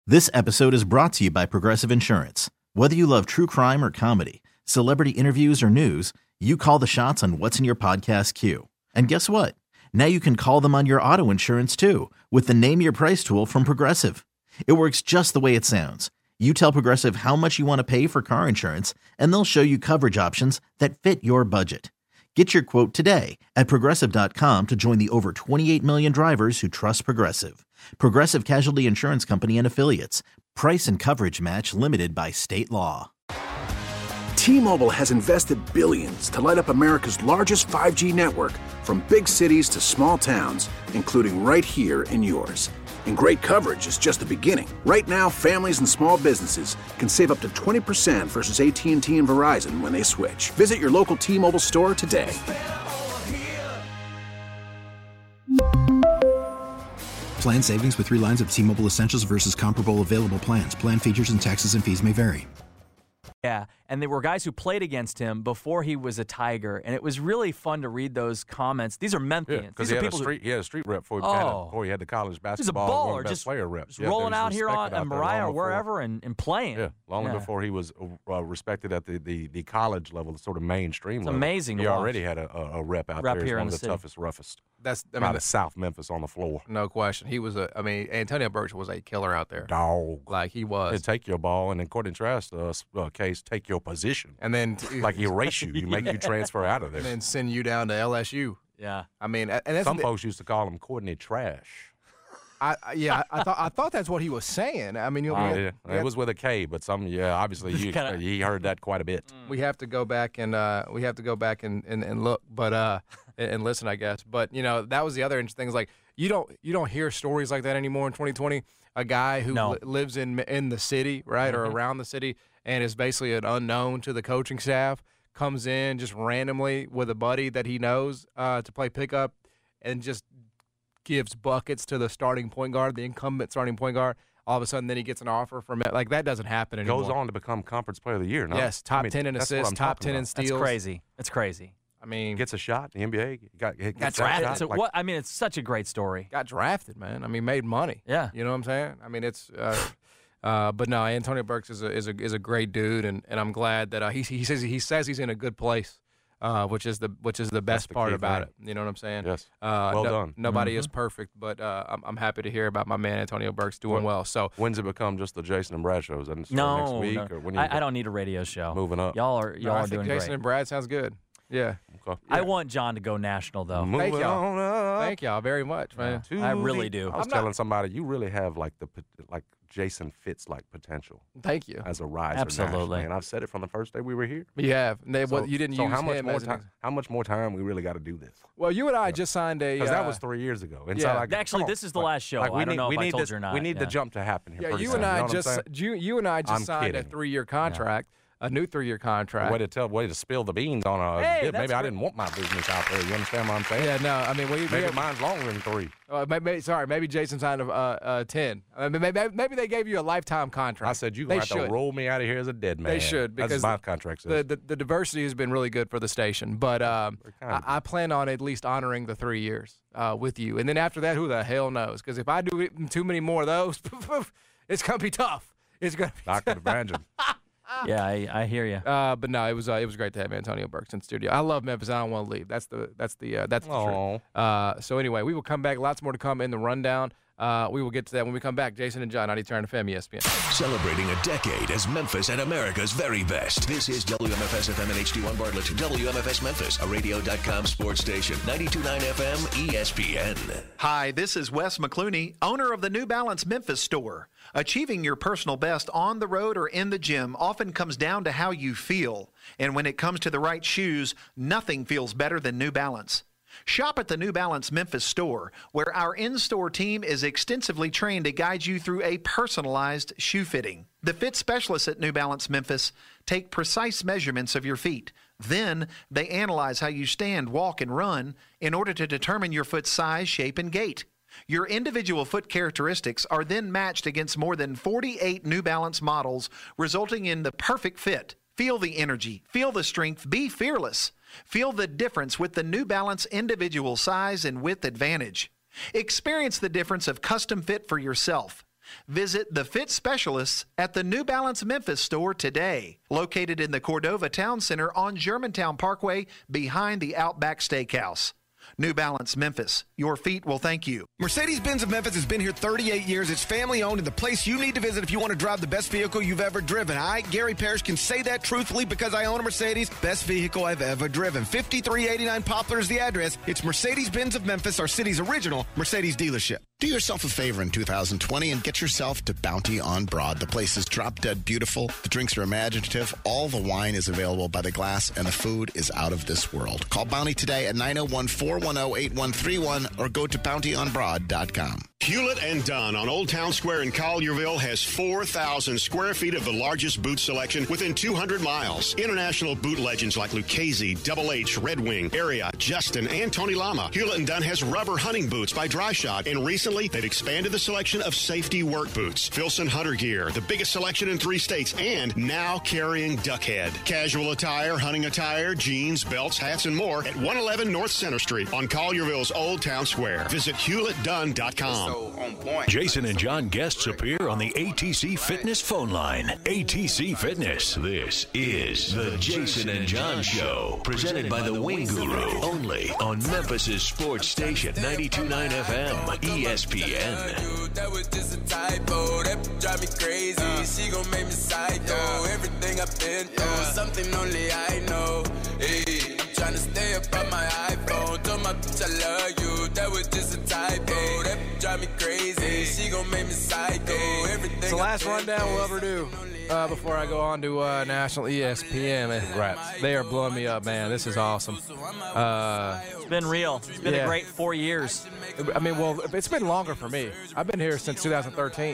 This episode is brought to you by Progressive Insurance. Whether you love true crime or comedy, celebrity interviews or news, you call the shots on what's in your podcast queue. And guess what? Now you can call them on your auto insurance too with the Name Your Price tool from Progressive. It works just the way it sounds. You tell Progressive how much you want to pay for car insurance, and they'll show you coverage options that fit your budget. Get your quote today at Progressive.com to join the over 28 million drivers who trust Progressive. Progressive Casualty Insurance Company and Affiliates. Price and coverage match limited by state law. T-Mobile has invested billions to light up America's largest 5G network, from big cities to small towns, including right here in yours. And great coverage is just the beginning. Right now, families and small businesses can save up to 20% versus AT&T and Verizon when they switch. Visit your local T-Mobile store today. Plan savings with 3 lines of T-Mobile Essentials versus comparable available plans. Plan features and taxes and fees may vary. Yeah, and there were guys who played against him before he was a Tiger, and it was really fun to read those comments. These are Memphians. Yeah, because he had a street rep before he had the college basketball. He's a baller, one of the best player reps. Just rolling out here on Mariah or wherever and playing. Yeah, long before he was respected at the college level, the sort of mainstream level. Amazing. He already had a rep out there. He's one of the toughest, roughest. That's out of South Memphis on the floor. No question. He was Antonio Burks was a killer out there. Dog. Like he was. He'd take your ball, and in contrast case, take your position. And then like erase you, make you transfer out of there. And then send you down to LSU. Yeah. I mean, and that's some folks used to call him Courtney Trash. I thought that's what he was saying. I mean, it was with a K, but obviously he heard that quite a bit. We have to go back and look, but and listen, I guess. But that was the other interesting thing. Is like you don't hear stories like that anymore in 2020. A guy who lives in the city, right, or around the city, and is basically an unknown to the coaching staff, comes in just randomly with a buddy that he knows to play pickup, and just gives buckets to the starting point guard, the incumbent starting point guard. All of a sudden, then he gets an offer from it. Like, that doesn't happen anymore. Goes on to become Conference Player of the Year. No? Yes, top 10 in assists, top 10 in steals. That's crazy. I mean, gets a shot in the NBA. Got drafted. It's such a great story. Got drafted, man. I mean, made money. Yeah, you know what I'm saying. I mean, it's. But no, Antonio Burks is a great dude, and I'm glad that he says he's in a good place, which is the best part about it. You know what I'm saying? Yes. Well done. Nobody is perfect, but I'm happy to hear about my man Antonio Burks doing well. So when's it become just the Jason and Brad shows? Next week? No. Or when I don't need a radio show. Moving up. Y'all are doing great. Jason and Brad sounds good. Yeah. Okay. I want John to go national, though. Thank y'all. Thank y'all very much, man. I really do. I was telling somebody, you really have like Jason Fitz like potential. Thank you. As a riser. Absolutely. And I've said it from the first day we were here. You have. You didn't use how much more time we really got to do this? Well, you and I just signed a. Because that was 3 years ago. And actually, this is the last show. I don't know if I told you or not. We need the jump to happen here. Yeah, you and I just signed a 3-year contract. A new 3-year contract. Way to spill the beans on a bit. Maybe I didn't want my business out there. You understand what I'm saying? Yeah, no. I mean, maybe mine's longer than 3. Maybe Jason signed a 10. Maybe they gave you a lifetime contract. I said, you're going to have to roll me out of here as a dead man. They should, because that's my contract says. The diversity has been really good for the station. But I plan on at least honoring the 3 years with you. And then after that, who the hell knows? Because if I do too many more of those, it's going to be tough. It's going to be tough. I could imagine. Yeah, I hear you. But no, it was great to have Antonio Burks in the studio. I love Memphis. I don't want to leave. That's the truth. So anyway, we will come back. Lots more to come in the rundown. We will get to that when we come back. Jason and John, 92.9 FM, ESPN. Celebrating a decade as Memphis and America's very best. This is WMFS FM and HD1 Bartlett. WMFS Memphis, a radio.com sports station. 92.9 FM, ESPN. Hi, this is Wes McClooney, owner of the New Balance Memphis store. Achieving your personal best on the road or in the gym often comes down to how you feel. And when it comes to the right shoes, nothing feels better than New Balance. Shop at the New Balance Memphis store, where our in-store team is extensively trained to guide you through a personalized shoe fitting. The fit specialists at New Balance Memphis take precise measurements of your feet. Then they analyze how you stand, walk, and run in order to determine your foot size, shape, and gait. Your individual foot characteristics are then matched against more than 48 New Balance models, resulting in the perfect fit. Feel the energy, feel the strength, be fearless. Feel the difference with the New Balance individual size and width advantage. Experience the difference of custom fit for yourself. Visit the fit specialists at the New Balance Memphis store today, located in the Cordova Town Center on Germantown Parkway behind the Outback Steakhouse. New Balance Memphis, your feet will thank you. Mercedes-Benz of Memphis has been here 38 years. It's family-owned and the place you need to visit if you want to drive the best vehicle you've ever driven. I, Gary Parrish, can say that truthfully because I own a Mercedes. Best vehicle I've ever driven. 5389 Poplar is the address. It's Mercedes-Benz of Memphis, our city's original Mercedes dealership. Do yourself a favor in 2020 and get yourself to Bounty on Broad. The place is drop-dead beautiful. The drinks are imaginative. All the wine is available by the glass, and the food is out of this world. Call Bounty today at 901-410-8131 or go to bountyonbroad.com. Hewlett and Dunn on Old Town Square in Collierville has 4,000 square feet of the largest boot selection within 200 miles. International boot legends like Lucchese, Double H, Red Wing, Aria, Justin, and Tony Lama. Hewlett and Dunn has rubber hunting boots by Dry Shot, and recently they've expanded the selection of safety work boots. Filson Hunter Gear, the biggest selection in 3 states, and now carrying Duckhead. Casual attire, hunting attire, jeans, belts, hats, and more at 111 North Center Street on Collierville's Old Town Square. Visit HewlettDunn.com. Jason and John guests appear on the ATC Fitness phone line. ATC Fitness. This is the Jason and John Show, presented by the Wing Guru, only on Memphis' sports station, 92.9 FM, ESPN. That was just a typo. That drive me crazy. She gon' make me psycho. Everything I've been through, something only I know. Hey, I'm trying to stay up on my iPhone. Told my bitch I love you. That was just a typo. That drive me crazy. She gon' make me psycho. Everything. It's the last rundown we'll ever do before I go on to national ESPN. Raps. They are blowing me up, man. This is awesome. It's been real. It's been a great 4 years. I mean, well, it's been longer for me. I've been here since 2013.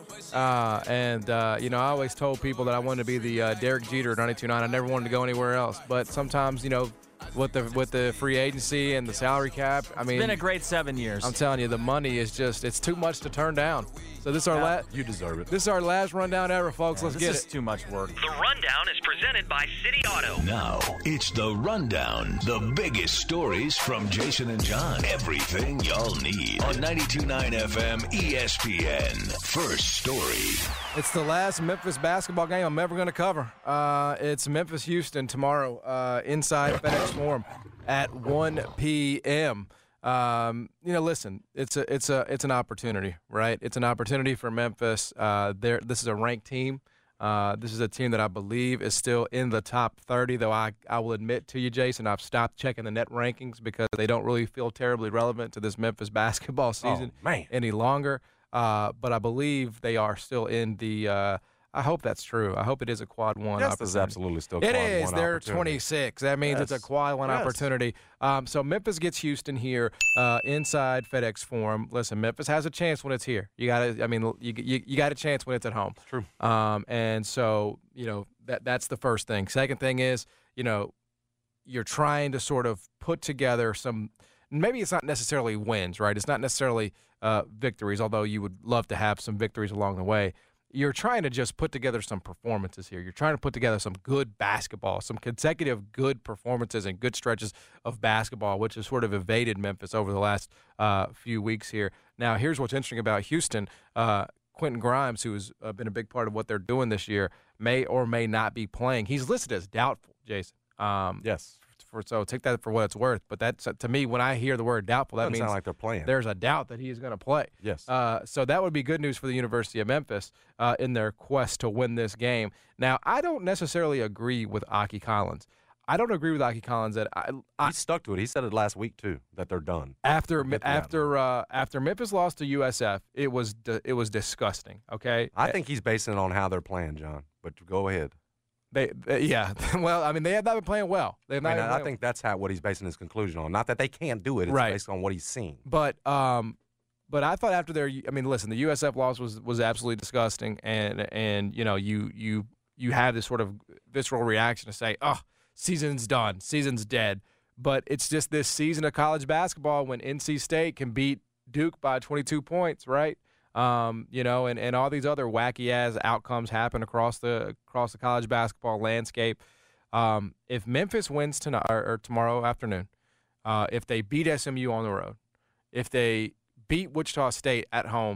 You know, I always told people that I wanted to be the Derek Jeter at 92.9. I never wanted to go anywhere else. But sometimes, you know, with the free agency and the salary cap, I mean, it's been a great 7 years. I'm telling you, the money is it's too much to turn down. So this is our last. You deserve it. This is our last rundown ever, folks. Let's get it. This is too much work. The Rundown is presented by City Auto. Now, it's the Rundown. The biggest stories from Jason and John. Everything y'all need on 92.9 FM ESPN. First story. It's the last Memphis basketball game I'm ever going to cover. It's Memphis-Houston tomorrow inside FedEx Forum at 1 p.m. You know, listen, it's an opportunity, right? It's an opportunity for Memphis. This is a ranked team. This is a team that I believe is still in the top 30, though I will admit to you, Jason, I've stopped checking the net rankings because they don't really feel terribly relevant to this Memphis basketball season any longer. But I believe they are still in the I hope that's true. I hope it is a quad one opportunity. This is absolutely still quad one opportunity. opportunity. They're 26. That means it's a quad one opportunity. So Memphis gets Houston here inside FedEx Forum. Listen, Memphis has a chance when it's here. You got a chance when it's at home. It's true. And so, you know, that's the first thing. Second thing is, you know, you're trying to sort of put together some – maybe it's not necessarily wins, right? It's not necessarily victories, although you would love to have some victories along the way. You're trying to just put together some performances here. You're trying to put together some good basketball, some consecutive good performances and good stretches of basketball, which has sort of evaded Memphis over the last few weeks here. Now, here's what's interesting about Houston. Quentin Grimes, who has been a big part of what they're doing this year, may or may not be playing. He's listed as doubtful, Jason. Yes. So take that for what it's worth. But that's to me, when I hear the word doubtful, that means sound like they're playing. There's a doubt that he is going to play. Yes. So that would be good news for the University of Memphis in their quest to win this game. Now, I don't necessarily agree with Aki Collins. I don't agree with Aki Collins that he stuck to it. He said it last week too that they're done. After Memphis lost to USF, it was disgusting. Okay. I think he's basing it on how they're playing, John. But go ahead. Yeah. Well, I mean, they have not been playing well. I think that's what he's basing his conclusion on. Not that they can't do it. It's based on what he's seen. But I thought after listen, the USF loss was absolutely disgusting, and you know, you have this sort of visceral reaction to say, oh, season's done, season's dead. But it's just this season of college basketball when NC State can beat Duke by 22 points, right? You know, and all these other wacky ass outcomes happen across the college basketball landscape. If Memphis wins tonight or tomorrow afternoon, if they beat SMU on the road, if they beat Wichita State at home,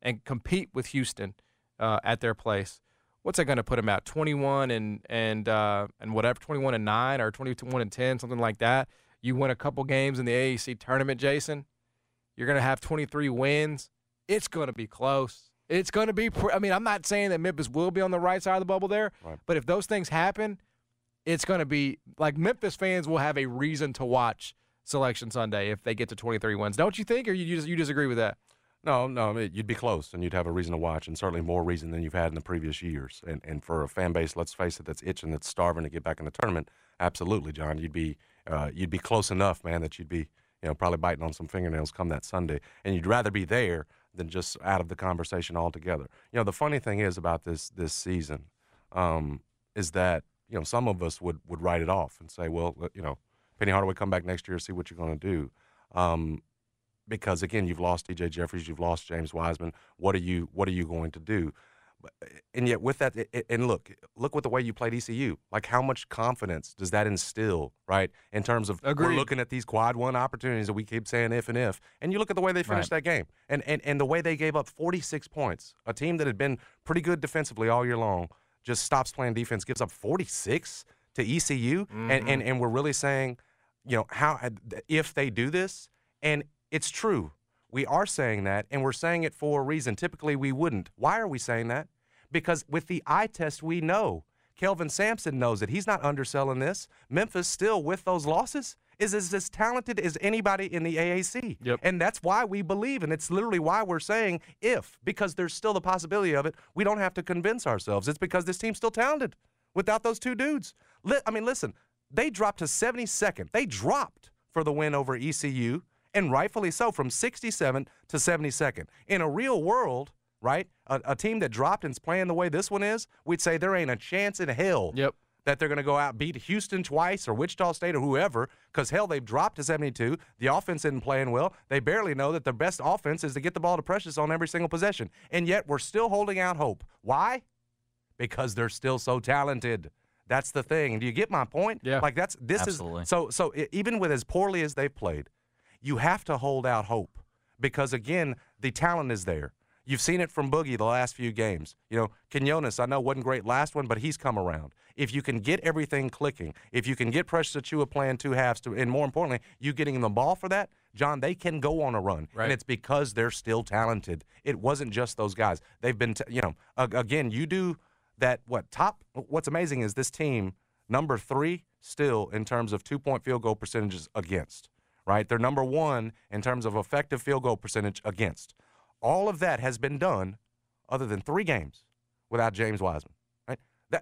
and compete with Houston at their place, what's that going to put them at? 21 and whatever, 21-9 or 21-10, something like that. You win a couple games in the AAC tournament, Jason. You're going to have 23 wins. It's going to be close. It's going to be I mean, I'm not saying that Memphis will be on the right side of the bubble there, right. But if those things happen, it's going to be like Memphis fans will have a reason to watch Selection Sunday if they get to 23 wins. Don't you think, or you disagree with that? No, I mean, you'd be close, and you'd have a reason to watch, and certainly more reason than you've had in the previous years. And for a fan base, let's face it, that's itching, that's starving to get back in the tournament, absolutely, John. You'd be close enough, man, that you'd be probably biting on some fingernails come that Sunday, and you'd rather be there than just out of the conversation altogether. The funny thing is about this season is that some of us would write it off and say, well, Penny Hardaway, come back next year, see what you're going to do. Because again, you've lost DJ Jeffries, you've lost James Wiseman. What are you going to do? And yet, with that, and look with the way you played ECU. Like, how much confidence does that instill, right? In terms of We're looking at these quad one opportunities that we keep saying if, and you look at the way they finished that game, and the way they gave up 46 points. A team that had been pretty good defensively all year long just stops playing defense, gives up 46 to ECU, and we're really saying, how if they do this, and it's true. We are saying that, and we're saying it for a reason. Typically, we wouldn't. Why are we saying that? Because with the eye test, we know. Kelvin Sampson knows it. He's not underselling this. Memphis still, with those losses, is as talented as anybody in the AAC. Yep. And that's why we believe, and it's literally why we're saying if, because there's still the possibility of it. We don't have to convince ourselves. It's because this team's still talented without those two dudes. Listen, they dropped to 72nd. They dropped for the win over ECU. And rightfully so, from 67 to 72nd. In a real world, right, a team that dropped and is playing the way this one is, we'd say there ain't a chance in hell that they're going to go out and beat Houston twice or Wichita State or whoever, because, hell, they've dropped to 72. The offense isn't playing well. They barely know that their best offense is to get the ball to Precious on every single possession. And yet we're still holding out hope. Why? Because they're still so talented. That's the thing. Do you get my point? Yeah. Like, Absolutely. is – so even with as poorly as they've played, you have to hold out hope because, again, the talent is there. You've seen it from Boogie the last few games. Quinones, I know, wasn't great last one, but he's come around. If you can get everything clicking, if you can get Precious Achiuwa playing two halves, and more importantly, you getting the ball for that, John, they can go on a run. Right. And it's because they're still talented. It wasn't just those guys. They've been, again, you do that, what's amazing is this team, number 3 still in terms of 2-point field goal percentages against. Right? They're number 1 in terms of effective field goal percentage against. All of that has been done other than 3 games without James Wiseman. Right?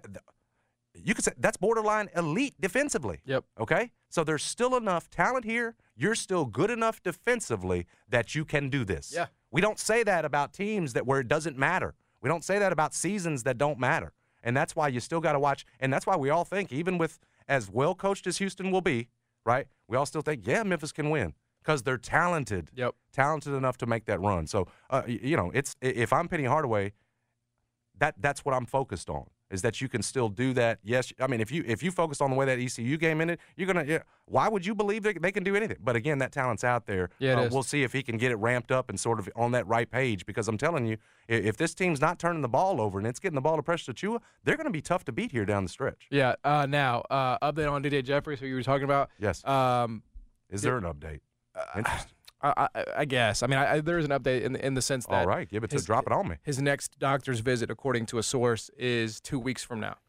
You could say that's borderline elite defensively. Yep. Okay? So there's still enough talent here. You're still good enough defensively that you can do this. Yeah. We don't say that about teams where it doesn't matter. We don't say that about seasons that don't matter. And that's why you still got to watch. And that's why we all think, even with as well coached as Houston will be, right? We all still think, Memphis can win because they're talented. Yep. Talented enough to make that run. So, it's if I'm Penny Hardaway, that's what I'm focused on, is that you can still do that. Yes, I mean, if you focus on the way that ECU game ended, you're going to why would you believe they can do anything? But again, that talent's out there. Yeah, we'll see if he can get it ramped up and sort of on that right page, because I'm telling you, if this team's not turning the ball over and it's getting the ball to Precious Achiuwa, they're going to be tough to beat here down the stretch. Yeah. Now, update on DJ Jeffries, who you were talking about. Yes. Is there an update? Interesting. I guess. I mean, there is an update in the sense that. All right, drop it on me. His next doctor's visit, according to a source, is 2 weeks from now,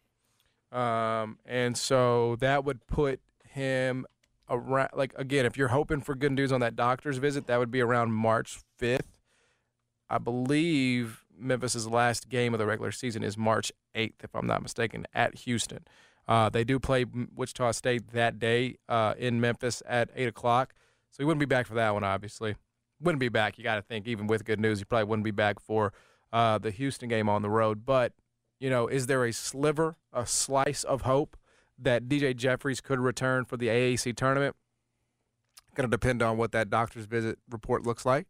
and so that would put him around. Like, again, if you're hoping for good news on that doctor's visit, that would be around March 5th. I believe Memphis's last game of the regular season is March 8th, if I'm not mistaken, at Houston. They do play Wichita State that day in Memphis at 8 o'clock. So he wouldn't be back for that one, obviously. Wouldn't be back. You got to think, even with good news, he probably wouldn't be back for the Houston game on the road. But, is there a slice of hope that DJ Jeffries could return for the AAC tournament? Going to depend on what that doctor's visit report looks like.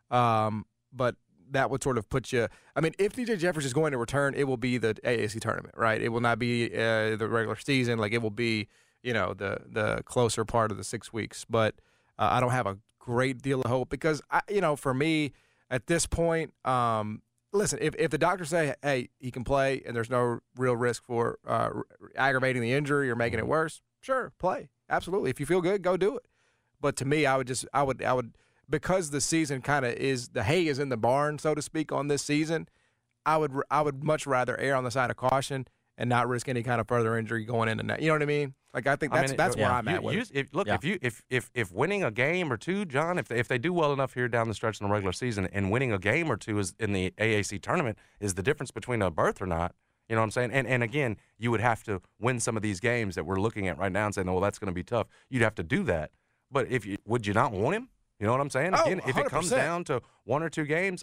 But that would sort of put you – I mean, if DJ Jeffries is going to return, it will be the AAC tournament, right? It will not be the regular season. Like, it will be, the closer part of the 6 weeks. But – I don't have a great deal of hope because, for me, at this point, listen, if the doctors say, hey, he can play and there's no real risk for aggravating the injury or making it worse, sure, play. Absolutely. If you feel good, go do it. But to me, I would because the season kind of is, the hay is in the barn, so to speak, on this season, I would much rather err on the side of caution and not risk any kind of further injury going into that. You know what I mean? Like, I think that's where I'm at with it. If winning a game or two, John, if they do well enough here down the stretch in the regular season, and winning a game or two is in the AAC tournament is the difference between a berth or not. You know what I'm saying? And again, you would have to win some of these games that we're looking at right now and saying, well, that's going to be tough. You'd have to do that. But would you not want him? You know what I'm saying? Again, if it comes down to one or two games,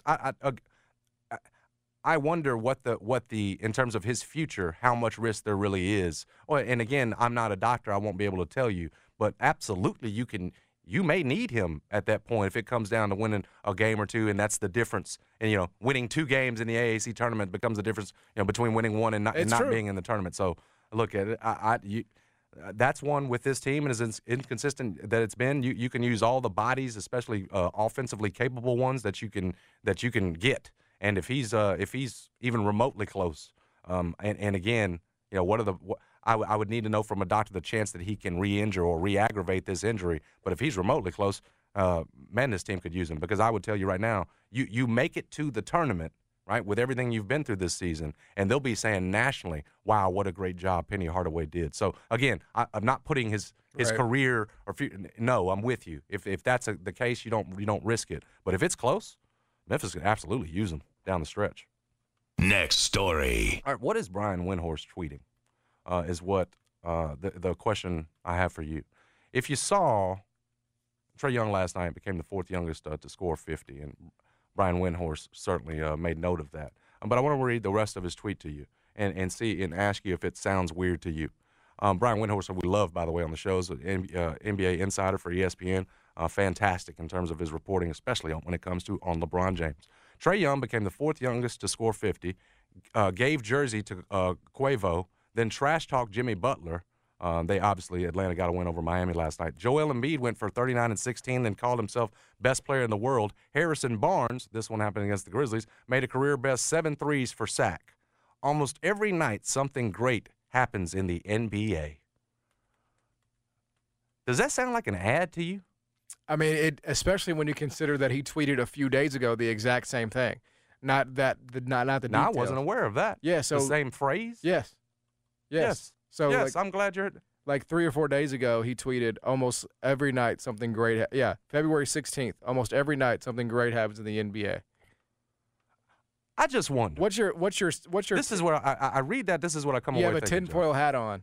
I wonder what the in terms of his future, how much risk there really is. Well, and again, I'm not a doctor; I won't be able to tell you. But absolutely, you may need him at that point if it comes down to winning a game or two, and that's the difference. And winning 2 games in the AAC tournament becomes the difference, between winning one and not being in the tournament. So look at it. That's one with this team, and as inconsistent that it's been, you can use all the bodies, especially offensively capable ones that you can get. And if he's even remotely close, and again, I would need to know from a doctor the chance that he can re-injure or re-aggravate this injury. But if he's remotely close, man, this team could use him, because I would tell you right now, you make it to the tournament, right, with everything you've been through this season, and they'll be saying nationally, wow, what a great job Penny Hardaway did. So, again, I'm not putting his career or no, I'm with you. If that's the case, you don't risk it. But if it's close, Memphis can absolutely use him down the stretch. Next story. All right, what is Brian Windhorst tweeting is what the question I have for you. If you saw, Trae Young last night became the 4th youngest to score 50, and Brian Windhorst certainly made note of that. But I want to read the rest of his tweet to you and see and ask you if it sounds weird to you. Brian Windhorst, we love, by the way, on the shows, NBA insider for ESPN, fantastic in terms of his reporting, especially when it comes to on LeBron James. Trae Young became the 4th youngest to score 50, gave jersey to Quavo, then trash-talked Jimmy Butler. Atlanta got a win over Miami last night. Joel Embiid went for 39 and 16, then called himself best player in the world. Harrison Barnes, this one happened against the Grizzlies, made a career-best 7 threes for Sac. Almost every night, something great happens in the NBA. Does that sound like an ad to you? I mean, especially when you consider that he tweeted a few days ago the exact same thing. Not the details. I wasn't aware of that. Yeah, so the same phrase? Yes. So yes, I'm glad you're. Like 3 or 4 days ago, he tweeted almost every night something great. February 16th, almost every night something great happens in the NBA. I just wonder. What's your? This is what I read that. This is what I come away with. You have a tinfoil hat on.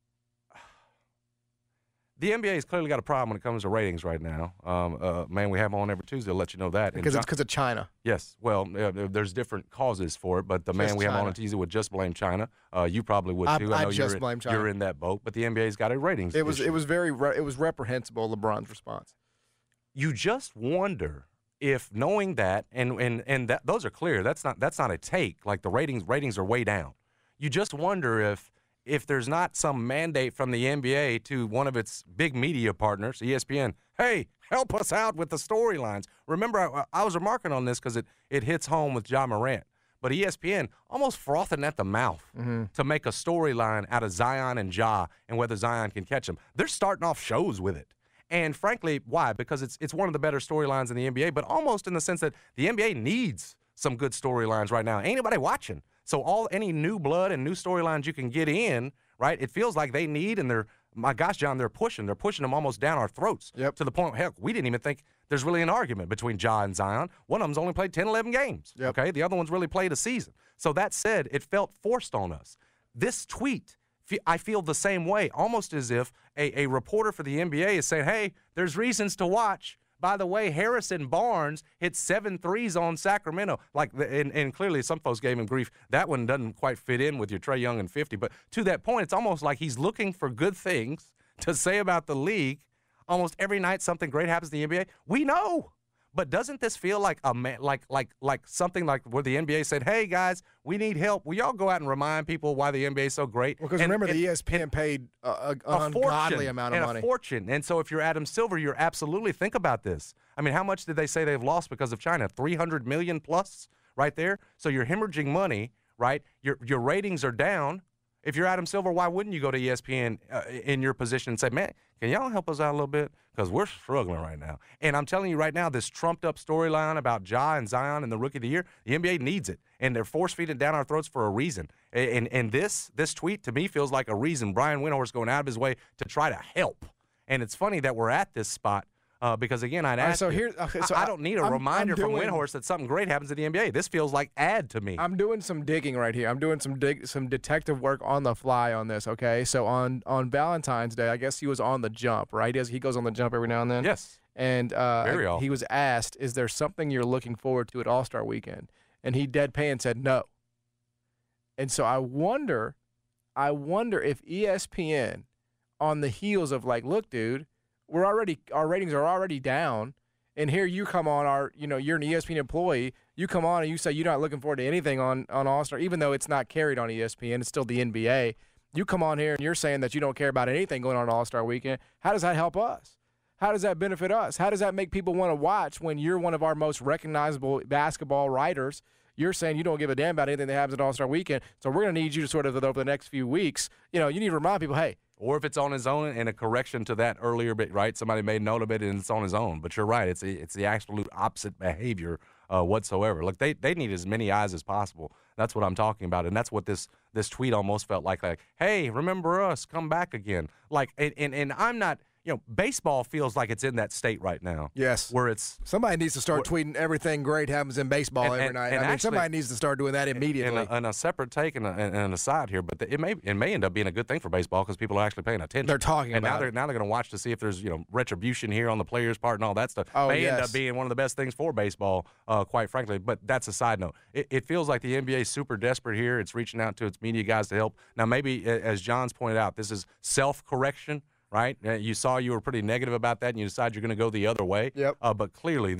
The NBA has clearly got a problem when it comes to ratings right now. Man, we have them on every Tuesday. I'll let you know that. Because it's because of China. Yes. Well, there's different causes for it, but the man we have on Tuesday would just blame China. You probably would too. I know just blame China. You're in that boat, but the NBA's got a ratings issue. It was reprehensible, LeBron's response. You just wonder if knowing that and that those are clear. That's not a take. Like the ratings are way down. You just wonder if there's not some mandate from the NBA to one of its big media partners, ESPN, hey, help us out with the storylines. Remember, I was remarking on this because it hits home with Ja Morant. But ESPN almost frothing at the mouth to make a storyline out of Zion and Ja and whether Zion can catch him. They're starting off shows with it. And frankly, why? Because it's one of the better storylines in the NBA, but almost in the sense that the NBA needs some good storylines right now. Ain't anybody watching. So any new blood and new storylines you can get in, right, it feels like they need, and my gosh, John, they're pushing them almost down our throats to the point, heck, we didn't even think there's really an argument between Ja and Zion. One of them's only played 10, 11 games, okay? The other one's really played a season. So that said, it felt forced on us. This tweet, I feel the same way, almost as if a reporter for the NBA is saying, hey, there's reasons to watch. By the way, Harrison Barnes hit 7 threes on Sacramento. And clearly some folks gave him grief. That one doesn't quite fit in with your Trae Young and 50. But to that point, it's almost like he's looking for good things to say about the league. Almost every night something great happens in the NBA. We know. But doesn't this feel like like something like where the NBA said, "Hey guys, we need help. Will y'all go out and remind people why the NBA is so great?" Well, because remember, the ESPN paid an ungodly amount of money. A fortune. And so if you're Adam Silver, you're absolutely think about this. I mean, how much did they say they've lost because of China? 300 million plus, right there. So you're hemorrhaging money, right? Your ratings are down. If you're Adam Silver, why wouldn't you go to ESPN in your position and say, "Man, can y'all help us out a little bit? Because we're struggling right now." And I'm telling you right now, this trumped-up storyline about Ja and Zion and the Rookie of the Year, the NBA needs it, and they're force-feeding it down our throats for a reason. And this tweet, to me, feels like a reason Brian Windhorst going out of his way to try to help. And it's funny that we're at this spot. Because, again, I'd ask I don't need a reminder from Windhorst that something great happens in the NBA. This feels like ad to me. I'm doing some digging right here. I'm doing some detective work on the fly on this, okay? So on Valentine's Day, I guess he was on the jump, right? He goes on the jump every now and then? Yes. And he was asked, is there something you're looking forward to at All-Star Weekend? And he deadpan said no. And so I wonder if ESPN, on the heels of like, look, dude, our ratings are already down, and here you come on you're an ESPN employee. You come on and you say you're not looking forward to anything on All-Star, even though it's not carried on ESPN. It's still the NBA. You come on here and you're saying that you don't care about anything going on All-Star Weekend. How does that help us? How does that benefit us? How does that make people want to watch when you're one of our most recognizable basketball writers? You're saying you don't give a damn about anything that happens at All-Star Weekend, so we're going to need you to sort of, over the next few weeks, you need to remind people, hey. Or if it's on his own, and a correction to that earlier bit, right? Somebody made note of it, and it's on his own. But you're right. It's the absolute opposite behavior whatsoever. Look, they need as many eyes as possible. That's what I'm talking about, and that's what this tweet almost felt like, hey, remember us, come back again. Like, and I'm not. Baseball feels like it's in that state right now. Yes. Where it's somebody needs to start tweeting everything great happens in baseball every night. I mean, somebody needs to start doing that immediately. And a separate take and an aside here, but it may end up being a good thing for baseball because people are actually paying attention. They're talking about it. Now they're going to watch to see if there's retribution here on the players' part and all that stuff. Oh, may end up being one of the best things for baseball, quite frankly. But that's a side note. It feels like the NBA is super desperate here. It's reaching out to its media guys to help. Now, maybe as John's pointed out, this is self-correction. Right? You saw you were pretty negative about that, and you decided you're going to go the other way. Yep. But clearly,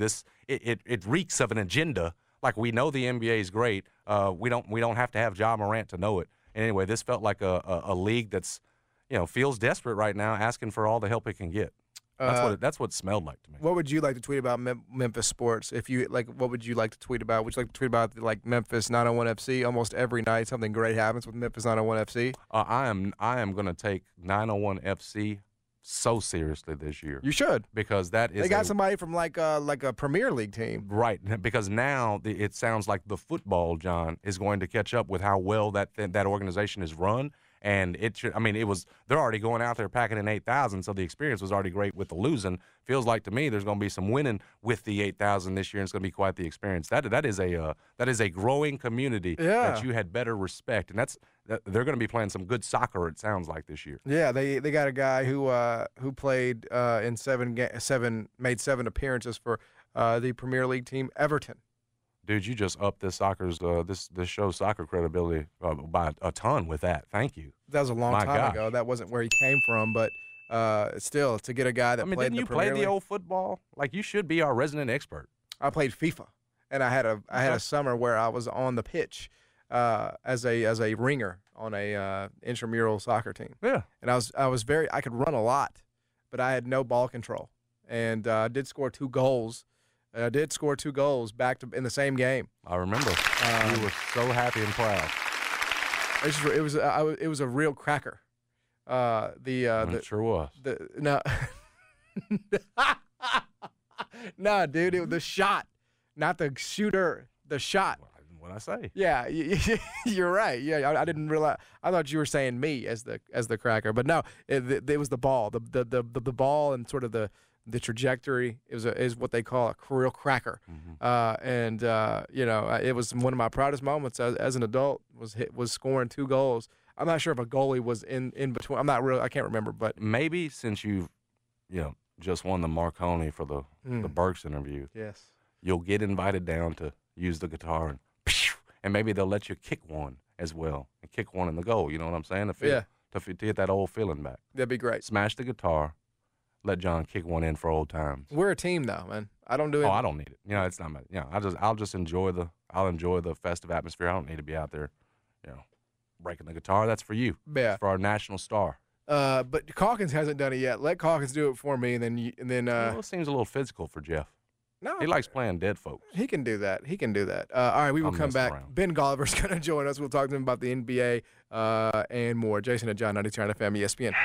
it reeks of an agenda. Like, we know the NBA is great. We don't have to have Ja Morant to know it. And anyway, this felt like a league that's feels desperate right now, asking for all the help it can get. That's what it smelled like to me. What would you like to tweet about Memphis sports? If you what would you like to tweet about? Would you like to tweet about Memphis 901 FC? Almost every night something great happens with Memphis 901 FC. I am going to take 901 FC so seriously this year. You should, because that is they got somebody from like a Premier League team, right? Because now it sounds like the football, John, is going to catch up with how well that organization is run. And they're already going out there packing in 8,000, so the experience was already great with the losing. Feels like to me there's going to be some winning with the 8,000 this year, and it's going to be quite the experience. That is a growing community that you had better respect, and they're going to be playing some good soccer. It sounds like this year. Yeah, they got a guy who played in made 7 appearances for the Premier League team, Everton. Dude, you just upped this show's soccer credibility by a ton with that. Thank you. That was a long time ago. That wasn't where he came from, but still, to get a guy that played in the Premier League. Didn't you play the old football? Like, you should be our resident expert. I played FIFA, and I had a summer where I was on the pitch as a ringer on a intramural soccer team. Yeah, and I could run a lot, but I had no ball control, and I did score 2 goals. I did score 2 goals in the same game. I remember. You were so happy and proud. It was a real cracker. It sure was. No, dude, it was the shot, not the shooter. The shot. What I say? Yeah, you're right. Yeah, I didn't realize. I thought you were saying me as the cracker, but no, it was the ball. The ball and sort of the trajectory is what they call a real cracker. Mm-hmm. It was one of my proudest moments as an adult was scoring 2 goals. I'm not sure if a goalie was in between. I can't remember, but maybe since you've just won the Marconi for the Burks interview. Yes, you'll get invited down to use the guitar and maybe they'll let you kick one as well and kick one in the goal. You know what I'm saying? To get that old feeling back. That'd be great. Smash the guitar. let John kick one in for old times. We're a team, though, man. I don't do it. Oh, I don't need it. It's not my. I'll just enjoy the festive atmosphere. I don't need to be out there, breaking the guitar. That's for you. Yeah. It's for our national star. But Calkins hasn't done it yet. Let Calkins do it for me, and then. It seems a little physical for Jeff. No, he likes playing dead folks. He can do that. All right, we will come back. Around. Ben Golliver's going to join us. We'll talk to him about the NBA and more. Jason and John, 92.9 FM, ESPN.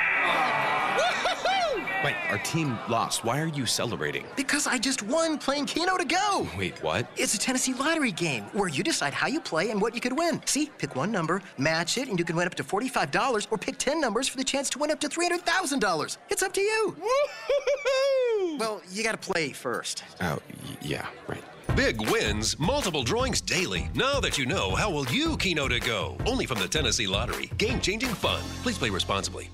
Wait, our team lost. Why are you celebrating? Because I just won playing Keno to Go. Wait, what? It's a Tennessee lottery game where you decide how you play and what you could win. See, pick one number, match it, and you can win up to $45, or pick 10 numbers for the chance to win up to $300,000. It's up to you. Woo-hoo-hoo! Well, you got to play first. Oh, yeah, right. Big wins, multiple drawings daily. Now that you know, how will you Keno to Go? Only from the Tennessee Lottery. Game-changing fun. Please play responsibly.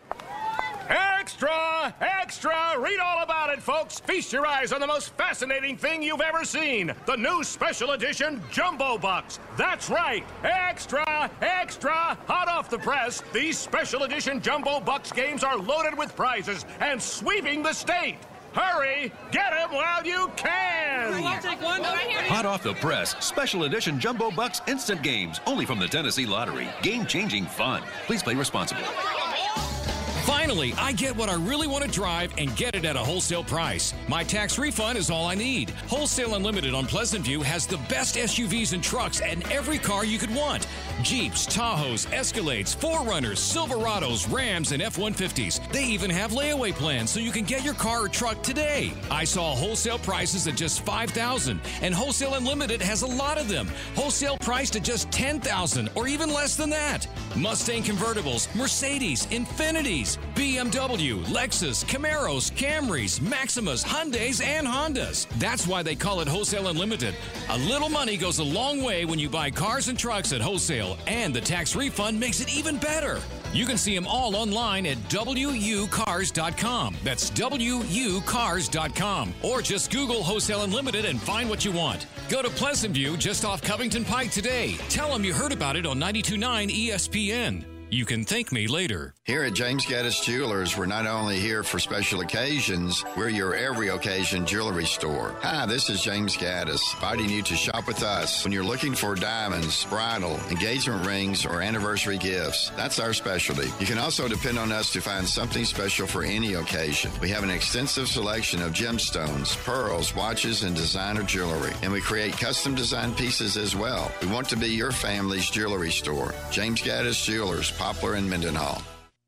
Extra! Extra! Read all about it, folks. Feast your eyes on the most fascinating thing you've ever seen. The new special edition Jumbo Bucks. That's right. Extra! Extra! Hot off the press, these special edition Jumbo Bucks games are loaded with prizes and sweeping the state. Hurry! Get them while you can! I'll take one. Hot off the press, special edition Jumbo Bucks instant games. Only from the Tennessee Lottery. Game-changing fun. Please play responsibly. Finally, I get what I really want to drive and get it at a wholesale price. My tax refund is all I need. Wholesale Unlimited on Pleasant View has the best SUVs and trucks and every car you could want. Jeeps, Tahoes, Escalades, 4Runners, Silverados, Rams, and F-150s. They even have layaway plans so you can get your car or truck today. I saw wholesale prices at just $5,000, and Wholesale Unlimited has a lot of them. Wholesale priced at just $10,000 or even less than that. Mustang convertibles, Mercedes, Infinitis, BMW, Lexus, Camaros, Camrys, Maximas, Hyundais, and Hondas. That's why they call it Wholesale Unlimited. A little money goes a long way when you buy cars and trucks at wholesale, and the tax refund makes it even better. You can see them all online at WUCars.com. That's WUCars.com. Or just Google Wholesale Unlimited and find what you want. Go to Pleasant View just off Covington Pike today. Tell them you heard about it on 92.9 ESPN. You can thank me later. Here at James Gaddis Jewelers, we're not only here for special occasions, we're your every occasion jewelry store. Hi, this is James Gaddis, inviting you to shop with us when you're looking for diamonds, bridal, engagement rings, or anniversary gifts. That's our specialty. You can also depend on us to find something special for any occasion. We have an extensive selection of gemstones, pearls, watches, and designer jewelry. And we create custom designed pieces as well. We want to be your family's jewelry store. James Gaddis Jewelers, Poplar and Mendenhall.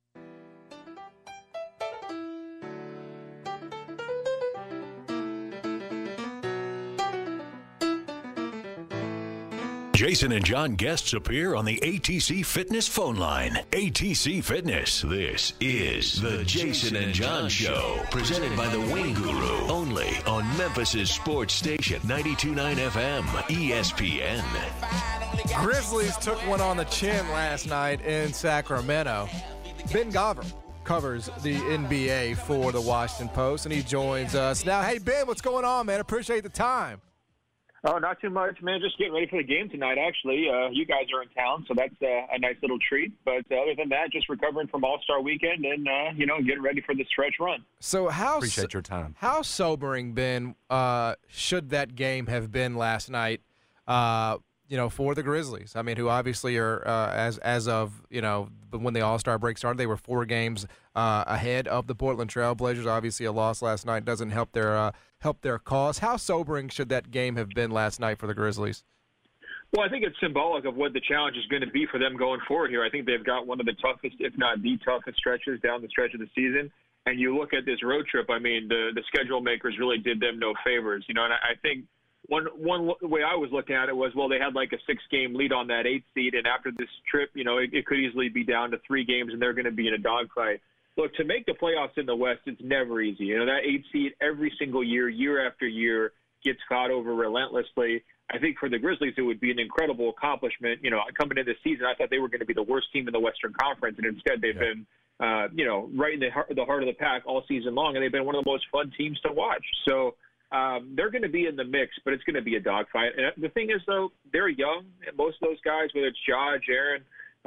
Jason and John guests appear on the ATC Fitness phone line. ATC Fitness. This is the Jason and John Show. Presented by the Wing Guru. Only on Memphis's sports station, 92.9 FM, ESPN. Grizzlies took one on the chin last night in Sacramento. Ben Golliver covers the NBA for the Washington Post, and he joins us now. Hey, Ben, what's going on, man? Appreciate the time. Oh, not too much, man. Just getting ready for the game tonight, actually. You guys are in town, so that's a nice little treat. But other than that, just recovering from All-Star Weekend and, getting ready for the stretch run. So appreciate your time. How sobering, Ben, should that game have been last night, for the Grizzlies? I mean, who obviously are, as of, when the All-Star break started, they were 4 games ahead of the Portland Trailblazers. Obviously, a loss last night doesn't help their cause. How sobering should that game have been last night for the Grizzlies? Well, I think it's symbolic of what the challenge is going to be for them going forward here. I think they've got one of the toughest, if not the toughest, stretches down the stretch of the season. And you look at this road trip, I mean, the schedule makers really did them no favors. And I think one way I was looking at it was, well, they had like a 6-game lead on that 8th seed, and after this trip, it could easily be down to 3 games, and they're going to be in a dogfight. Look, to make the playoffs in the West, it's never easy. That 8th seed every single year after year, gets fought over relentlessly. I think for the Grizzlies, it would be an incredible accomplishment. Coming into the season, I thought they were going to be the worst team in the Western Conference, and instead they've been, right in the heart of the pack all season long, and they've been one of the most fun teams to watch. So they're going to be in the mix, but it's going to be a dogfight. And the thing is, though, they're young, and most of those guys, whether it's Ja, Jaren,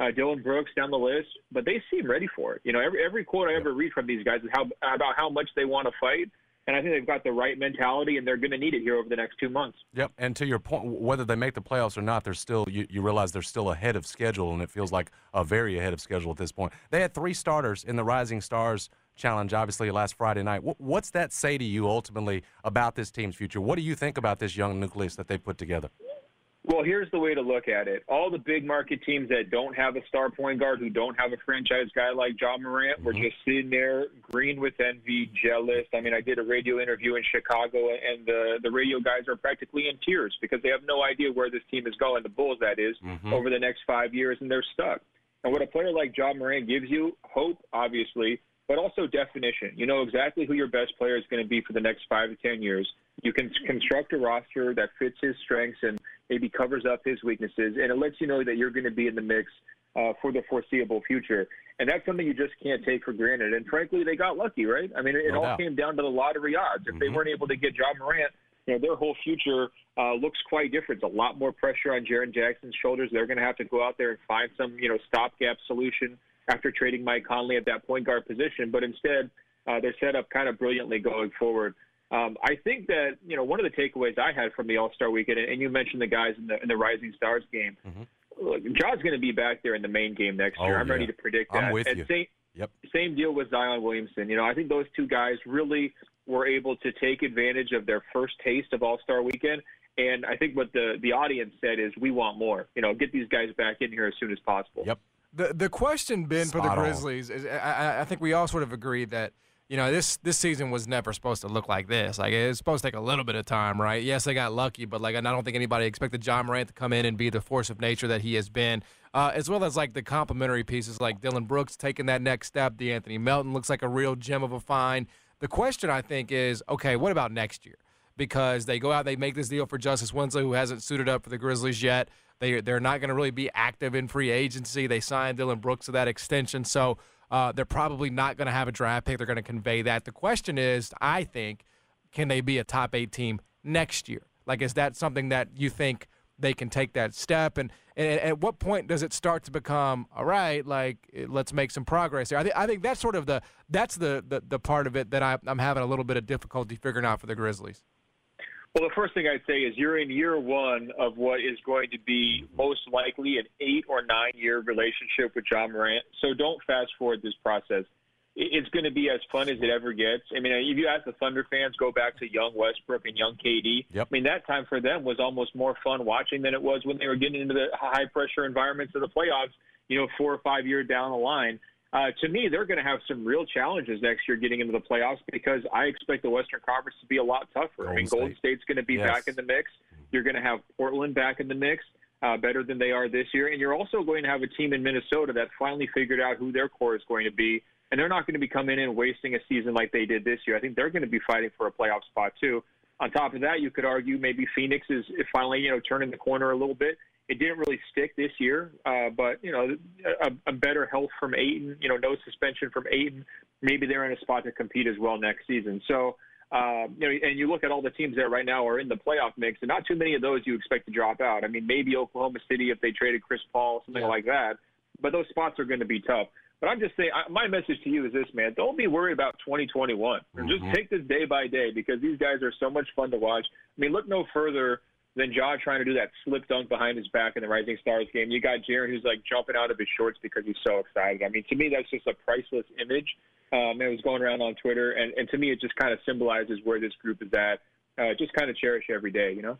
Dylan Brooks down the list, but they seem ready for it. You know, every quote I ever read from these guys is about how much they want to fight. And I think they've got the right mentality, and they're going to need it here over the next 2 months. Yep, and to your point, whether they make the playoffs or not, they're still you realize they're still ahead of schedule, and it feels like a very ahead of schedule at this point. They had 3 starters in the Rising Stars Challenge, obviously, last Friday night. What's that say to you ultimately about this team's future? What do you think about this young nucleus that they put together? Well, here's the way to look at it. All the big market teams that don't have a star point guard, who don't have a franchise guy like Ja Morant, were just sitting there green with envy, jealous. I mean, I did a radio interview in Chicago, and the radio guys are practically in tears because they have no idea where this team is going, the Bulls, that is, over the next 5 years, and they're stuck. And what a player like Ja Morant gives you, hope, obviously, but also definition. You know exactly who your best player is going to be for the next 5 to 10 years. You can construct a roster that fits his strengths and maybe covers up his weaknesses, and it lets you know that you're going to be in the mix for the foreseeable future. And that's something you just can't take for granted. And frankly, they got lucky, right? I mean, it all came down to the lottery odds. If they weren't able to get Ja Morant, you know, their whole future looks quite different. It's a lot more pressure on Jaren Jackson's shoulders. They're going to have to go out there and find some, you know, stopgap solution after trading Mike Conley at that point guard position. But instead, they're set up kind of brilliantly going forward. I think that, you know, one of the takeaways I had from the All-Star Weekend, and you mentioned the guys in the Rising Stars game, look, Ja's going to be back there in the main game next year. I'm ready to predict that. I'm with you. Same deal with Zion Williamson. You know, I think those two guys really were able to take advantage of their first taste of All-Star Weekend. And I think what the audience said is, we want more. You know, get these guys back in here as soon as possible. Yep. The question, Ben, for the Grizzlies is, I think we all sort of agree that, you know, this season was never supposed to look like this. Like, it's supposed to take a little bit of time, right? Yes, they got lucky, but, like, I don't think anybody expected Ja Morant to come in and be the force of nature that he has been, as well as, like, the complementary pieces like Dylan Brooks taking that next step. DeAnthony Melton looks like a real gem of a find. The question, I think, is, okay, what about next year? Because they go out, they make this deal for Justice Winslow, who hasn't suited up for the Grizzlies yet. They're not going to really be active in free agency. They signed Dylan Brooks to that extension, so they're probably not going to have a draft pick. They're going to convey that. The question is, I think, can they be a top 8 team next year? Like, is that something that you think they can take that step? And at what point does it start to become, all right, like, let's make some progress there? I think that's sort of the part of it that I'm having a little bit of difficulty figuring out for the Grizzlies. Well, the first thing I'd say is you're in year one of what is going to be most likely an 8 or 9 year relationship with Ja Morant. So don't fast forward this process. It's going to be as fun as it ever gets. I mean, if you ask the Thunder fans, go back to young Westbrook and young KD. Yep. I mean, that time for them was almost more fun watching than it was when they were getting into the high pressure environments of the playoffs, you know, 4 or 5 years down the line. To me, they're going to have some real challenges next year getting into the playoffs because I expect the Western Conference to be a lot tougher. Golden State's going to be back in the mix. You're going to have Portland back in the mix, better than they are this year. And you're also going to have a team in Minnesota that finally figured out who their core is going to be. And they're not going to be coming in and wasting a season like they did this year. I think they're going to be fighting for a playoff spot, too. On top of that, you could argue maybe Phoenix is finally, you know, turning the corner a little bit. It didn't really stick this year, but, you know, a better health from Ayton, you know, no suspension from Ayton. Maybe they're in a spot to compete as well next season. So, you know, and you look at all the teams that right now are in the playoff mix, and not too many of those you expect to drop out. I mean, maybe Oklahoma City if they traded Chris Paul, something like that. But those spots are going to be tough. But I'm just saying, my message to you is this, man. Don't be worried about 2021. Just take this day by day because these guys are so much fun to watch. I mean, look no further than Ja trying to do that slip dunk behind his back in the Rising Stars game. You got Jaren who's, like, jumping out of his shorts because he's so excited. I mean, to me, that's just a priceless image. It was going around on Twitter, and to me, it just kind of symbolizes where this group is at. Just kind of cherish every day, you know?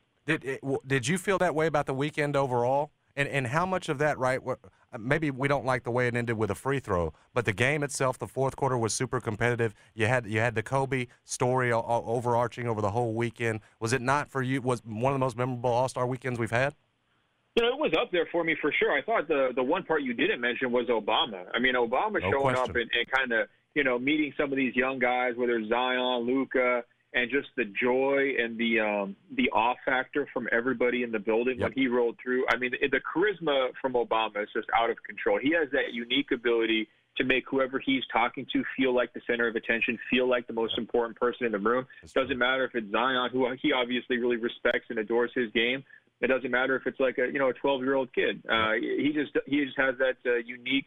Did you feel that way about the weekend overall? And how much of that, right, maybe we don't like the way it ended with a free throw, but the game itself, the fourth quarter was super competitive. You had the Kobe story overarching over the whole weekend. Was it not for you? Was one of the most memorable All-Star weekends we've had? You know, it was up there for me for sure. I thought the one part you didn't mention was Obama. I mean, Obama showing up and kind of, you know, meeting some of these young guys, whether it's Zion, Luka, and just the joy and the awe factor from everybody in the building when he rolled through. I mean, the charisma from Obama is just out of control. He has that unique ability to make whoever he's talking to feel like the center of attention, feel like the most important person in the room. Doesn't matter if it's Zion, who he obviously really respects and adores his game, It doesn't matter if it's like a 12-year-old kid. He just has that unique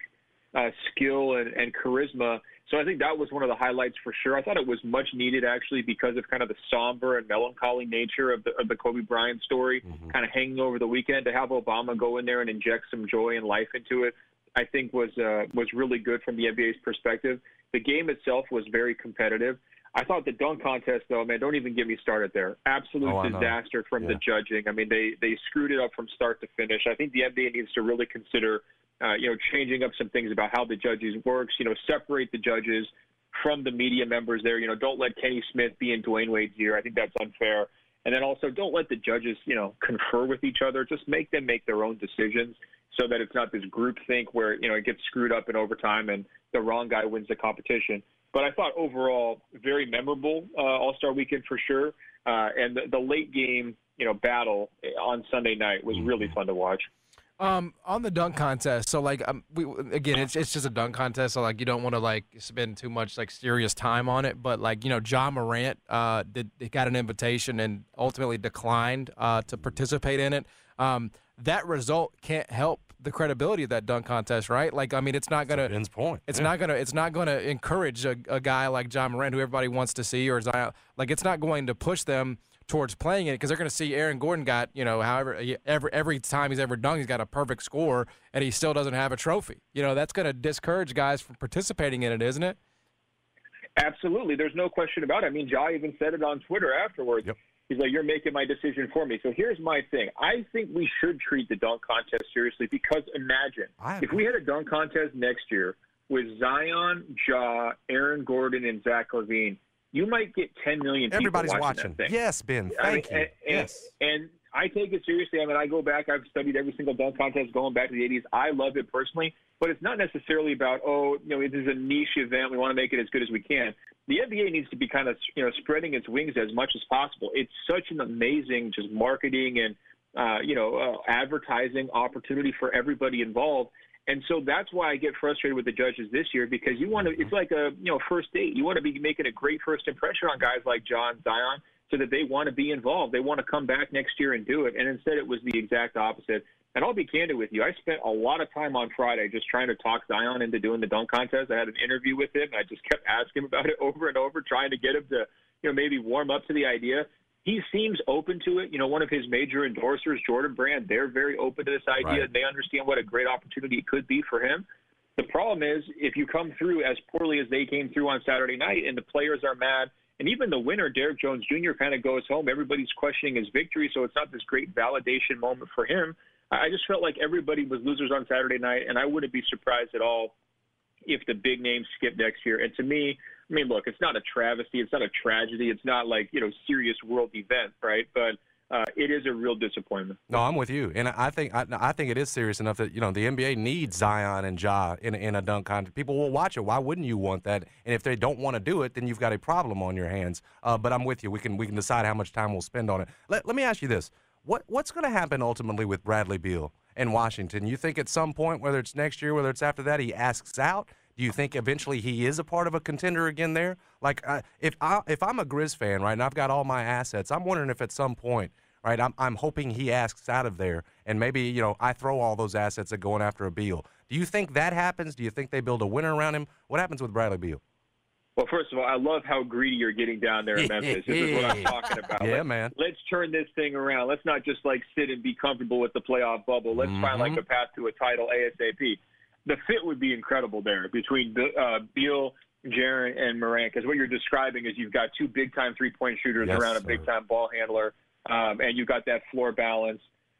skill and charisma. So I think that was one of the highlights for sure. I thought it was much needed actually because of kind of the somber and melancholy nature of the Kobe Bryant story, kind of hanging over the weekend. To have Obama go in there and inject some joy and life into it, I think was really good from the NBA's perspective. The game itself was very competitive. I thought the dunk contest, though, man, don't even get me started there. Absolute disaster from the judging. I mean, they screwed it up from start to finish. I think the NBA needs to really consider, changing up some things about how the judges works. Separate the judges from the media members there. Don't let Kenny Smith be in Dwayne Wade's ear. I think that's unfair. And then also don't let the judges, confer with each other. Just make them make their own decisions so that it's not this group think where, it gets screwed up in overtime and the wrong guy wins the competition. But I thought overall very memorable All-Star Weekend for sure. And the late game, battle on Sunday night was really fun to watch. On the dunk contest, so it's just a dunk contest, so you don't want to spend too much serious time on it. But Ja Morant got an invitation and ultimately declined to participate in it. That result can't help the credibility of that dunk contest, right? It's not gonna. Ben's point. It's not gonna encourage a guy like Ja Morant, who everybody wants to see, or Zion. It's not going to push them towards playing it because they're going to see Aaron Gordon got, however, every time he's ever dunked, he's got a perfect score, and he still doesn't have a trophy. That's going to discourage guys from participating in it, isn't it? Absolutely. There's no question about it. I mean, Ja even said it on Twitter afterwards. Yep. He's like, you're making my decision for me. So here's my thing. I think we should treat the dunk contest seriously because imagine if we had a dunk contest next year with Zion, Ja, Aaron Gordon, and Zach LaVine, you might get 10 million people Everybody's watching. That thing. Yes, Ben. Thank you. And I take it seriously. I mean, I go back. I've studied every single dunk contest going back to the 80s. I love it personally, but it's not necessarily about, this is a niche event. We want to make it as good as we can. The NBA needs to be kind of, spreading its wings as much as possible. It's such an amazing just marketing and, advertising opportunity for everybody involved. And so that's why I get frustrated with the judges this year because you want to – it's like a first date. You want to be making a great first impression on guys like John Zion so that they want to be involved. They want to come back next year and do it. And instead it was the exact opposite. And I'll be candid with you. I spent a lot of time on Friday just trying to talk Zion into doing the dunk contest. I had an interview with him. And I just kept asking him about it over and over, trying to get him to maybe warm up to the idea. He seems open to it. One of his major endorsers, Jordan Brand, they're very open to this idea. Right. They understand what a great opportunity it could be for him. The problem is if you come through as poorly as they came through on Saturday night and the players are mad, and even the winner, Derrick Jones Jr., kind of goes home, everybody's questioning his victory, so it's not this great validation moment for him. I just felt like everybody was losers on Saturday night, and I wouldn't be surprised at all if the big names skip next year. And to me, I mean, look, it's not a travesty. It's not a tragedy. It's not like, serious world event, right? But it is a real disappointment. No, I'm with you. And I think it is serious enough that, the NBA needs Zion and Ja in a dunk contest. People will watch it. Why wouldn't you want that? And if they don't want to do it, then you've got a problem on your hands. But I'm with you. We can decide how much time we'll spend on it. Let me ask you this. What's going to happen ultimately with Bradley Beal in Washington? You think at some point, whether it's next year, whether it's after that, he asks out? Do you think eventually he is a part of a contender again there? If I'm a Grizz fan, right, and I've got all my assets, I'm wondering if at some point, right, I'm hoping he asks out of there, and maybe, I throw all those assets at going after a Beal. Do you think that happens? Do you think they build a winner around him? What happens with Bradley Beal? Well, first of all, I love how greedy you're getting down there in Memphis. This is what I'm talking about. Yeah, man. Let's turn this thing around. Let's not just sit and be comfortable with the playoff bubble. Let's find a path to a title ASAP. The fit would be incredible there between Beal, Jaren, and Morant, because what you're describing is you've got two big-time three-point shooters around a big-time ball handler, and you've got that floor balance.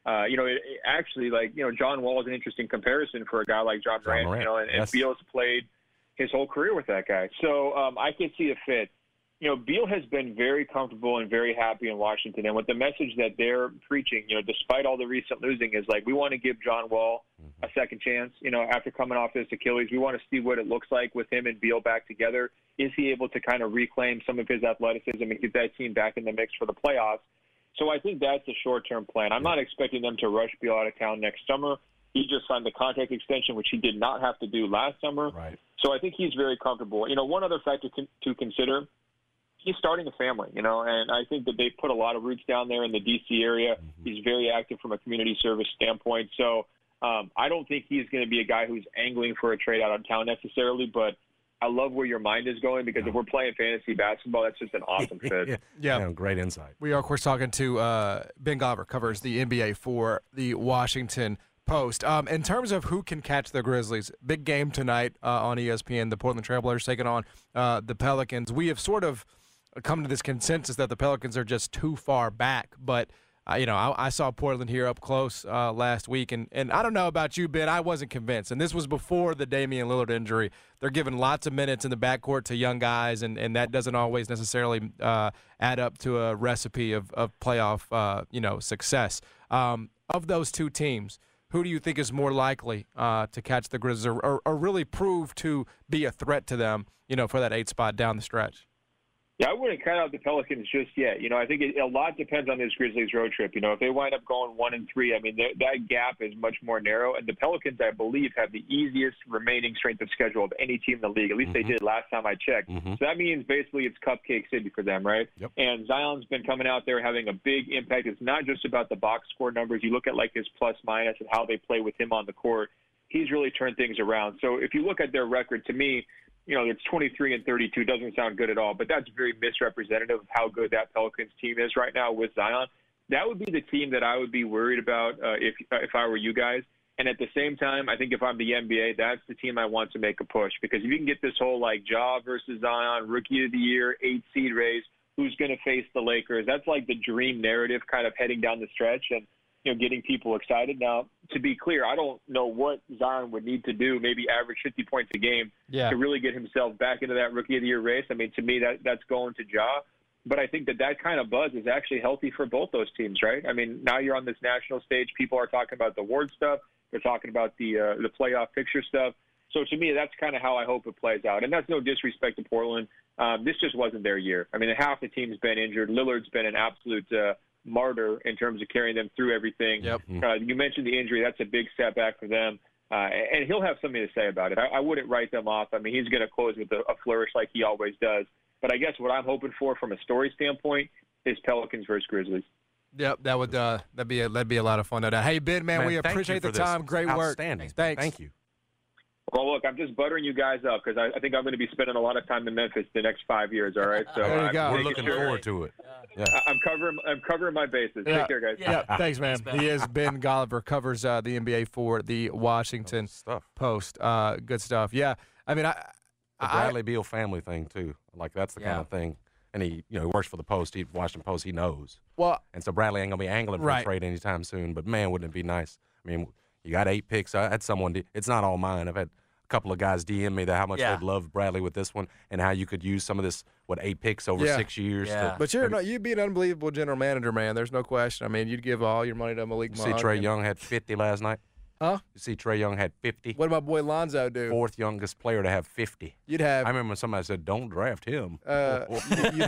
John Wall is an interesting comparison for a guy like John Morant. And Beal's played his whole career with that guy. So I can see a fit. Beal has been very comfortable and very happy in Washington. And with the message that they're preaching, despite all the recent losing, is we want to give John Wall a second chance. After coming off this Achilles, we want to see what it looks like with him and Beal back together. Is he able to kind of reclaim some of his athleticism and get that team back in the mix for the playoffs? So I think that's a short-term plan. I'm not expecting them to rush Beal out of town next summer. He just signed the contract extension, which he did not have to do last summer. Right. So I think he's very comfortable. One other factor to consider, he's starting a family, and I think that they've put a lot of roots down there in the D.C. area. He's very active from a community service standpoint. So I don't think he's going to be a guy who's angling for a trade out of town necessarily, but I love where your mind is going because if we're playing fantasy basketball, that's just an awesome fit. Yeah, great insight. We are, of course, talking to Ben Golliver, covers the NBA for the Washington Post. In terms of who can catch the Grizzlies, big game tonight on ESPN. The Portland Trailblazers taking on the Pelicans. We have sort of come to this consensus that the Pelicans are just too far back, but I saw Portland here up close last week, and I don't know about you, Ben. I wasn't convinced, and this was before the Damian Lillard injury. They're giving lots of minutes in the backcourt to young guys, and that doesn't always necessarily add up to a recipe of playoff success. Of those two teams, who do you think is more likely to catch the Grizzlies or really prove to be a threat to them, for that 8 spot down the stretch? Yeah, I wouldn't count out the Pelicans just yet. I think a lot depends on this Grizzlies road trip. If they wind up going 1-3, I mean, that gap is much more narrow. And the Pelicans, I believe, have the easiest remaining strength of schedule of any team in the league. At least they did last time I checked. So that means basically it's Cupcake City for them, right? Yep. And Zion's been coming out there having a big impact. It's not just about the box score numbers. You look at his plus minus and how they play with him on the court. He's really turned things around. So if you look at their record, to me, it's 23-32. Doesn't sound good at all, but that's very misrepresentative of how good that Pelicans team is right now with Zion. That would be the team that I would be worried about if I were you guys. And at the same time, I think if I'm the NBA, that's the team I want to make a push, because if you can get this whole Ja versus Zion, Rookie of the Year, 8 seed race, who's going to face the Lakers? That's like the dream narrative kind of heading down the stretch and getting people excited. Now, to be clear, I don't know what Zion would need to do, maybe average 50 points a game to really get himself back into that Rookie of the Year race. I mean, to me, that's going to Ja. But I think that kind of buzz is actually healthy for both those teams, right? I mean, now you're on this national stage. People are talking about the award stuff. They're talking about the playoff picture stuff. So to me, that's kind of how I hope it plays out. And that's no disrespect to Portland. This just wasn't their year. I mean, half the team's been injured. Lillard's been an absolute martyr in terms of carrying them through everything. Yep. You mentioned the injury. That's a big setback for them. And he'll have something to say about it. I wouldn't write them off. I mean, he's going to close with a flourish like he always does. But I guess what I'm hoping for from a story standpoint is Pelicans versus Grizzlies. Yep, that'd be a lot of fun. Hey, Ben, man, we appreciate the time. Great work. Outstanding. Thanks. Thank you. Well, look, I'm just buttering you guys up because I think I'm going to be spending a lot of time in Memphis the next 5 years. All right, so there you go. We're looking forward to it. Yeah. I'm covering my bases. Take care, guys. Yeah, thanks, man. He is Ben Golliver, covers the NBA for the Washington Post. Good stuff. Yeah, I mean, the Bradley Beal family thing too. Like that's the kind of thing. And he works for the Post, Washington Post. He knows. Well, and so Bradley ain't gonna be angling for a trade anytime soon. But man, wouldn't it be nice? I mean, you got 8 picks. I had someone. It's not all mine. I've had a couple of guys DM me that how much they'd love Bradley with this one and how you could use some of this 8 picks over 6 years. Yeah. But you'd be an unbelievable general manager, man. There's no question. I mean, you'd give all your money to Malik Monk. See, Trae Young had 50 last night. Huh? You see, Trae Young had 50. What did my boy Lonzo do? 4th youngest player to have 50. You'd have. I remember when somebody said, "Don't draft him." You'd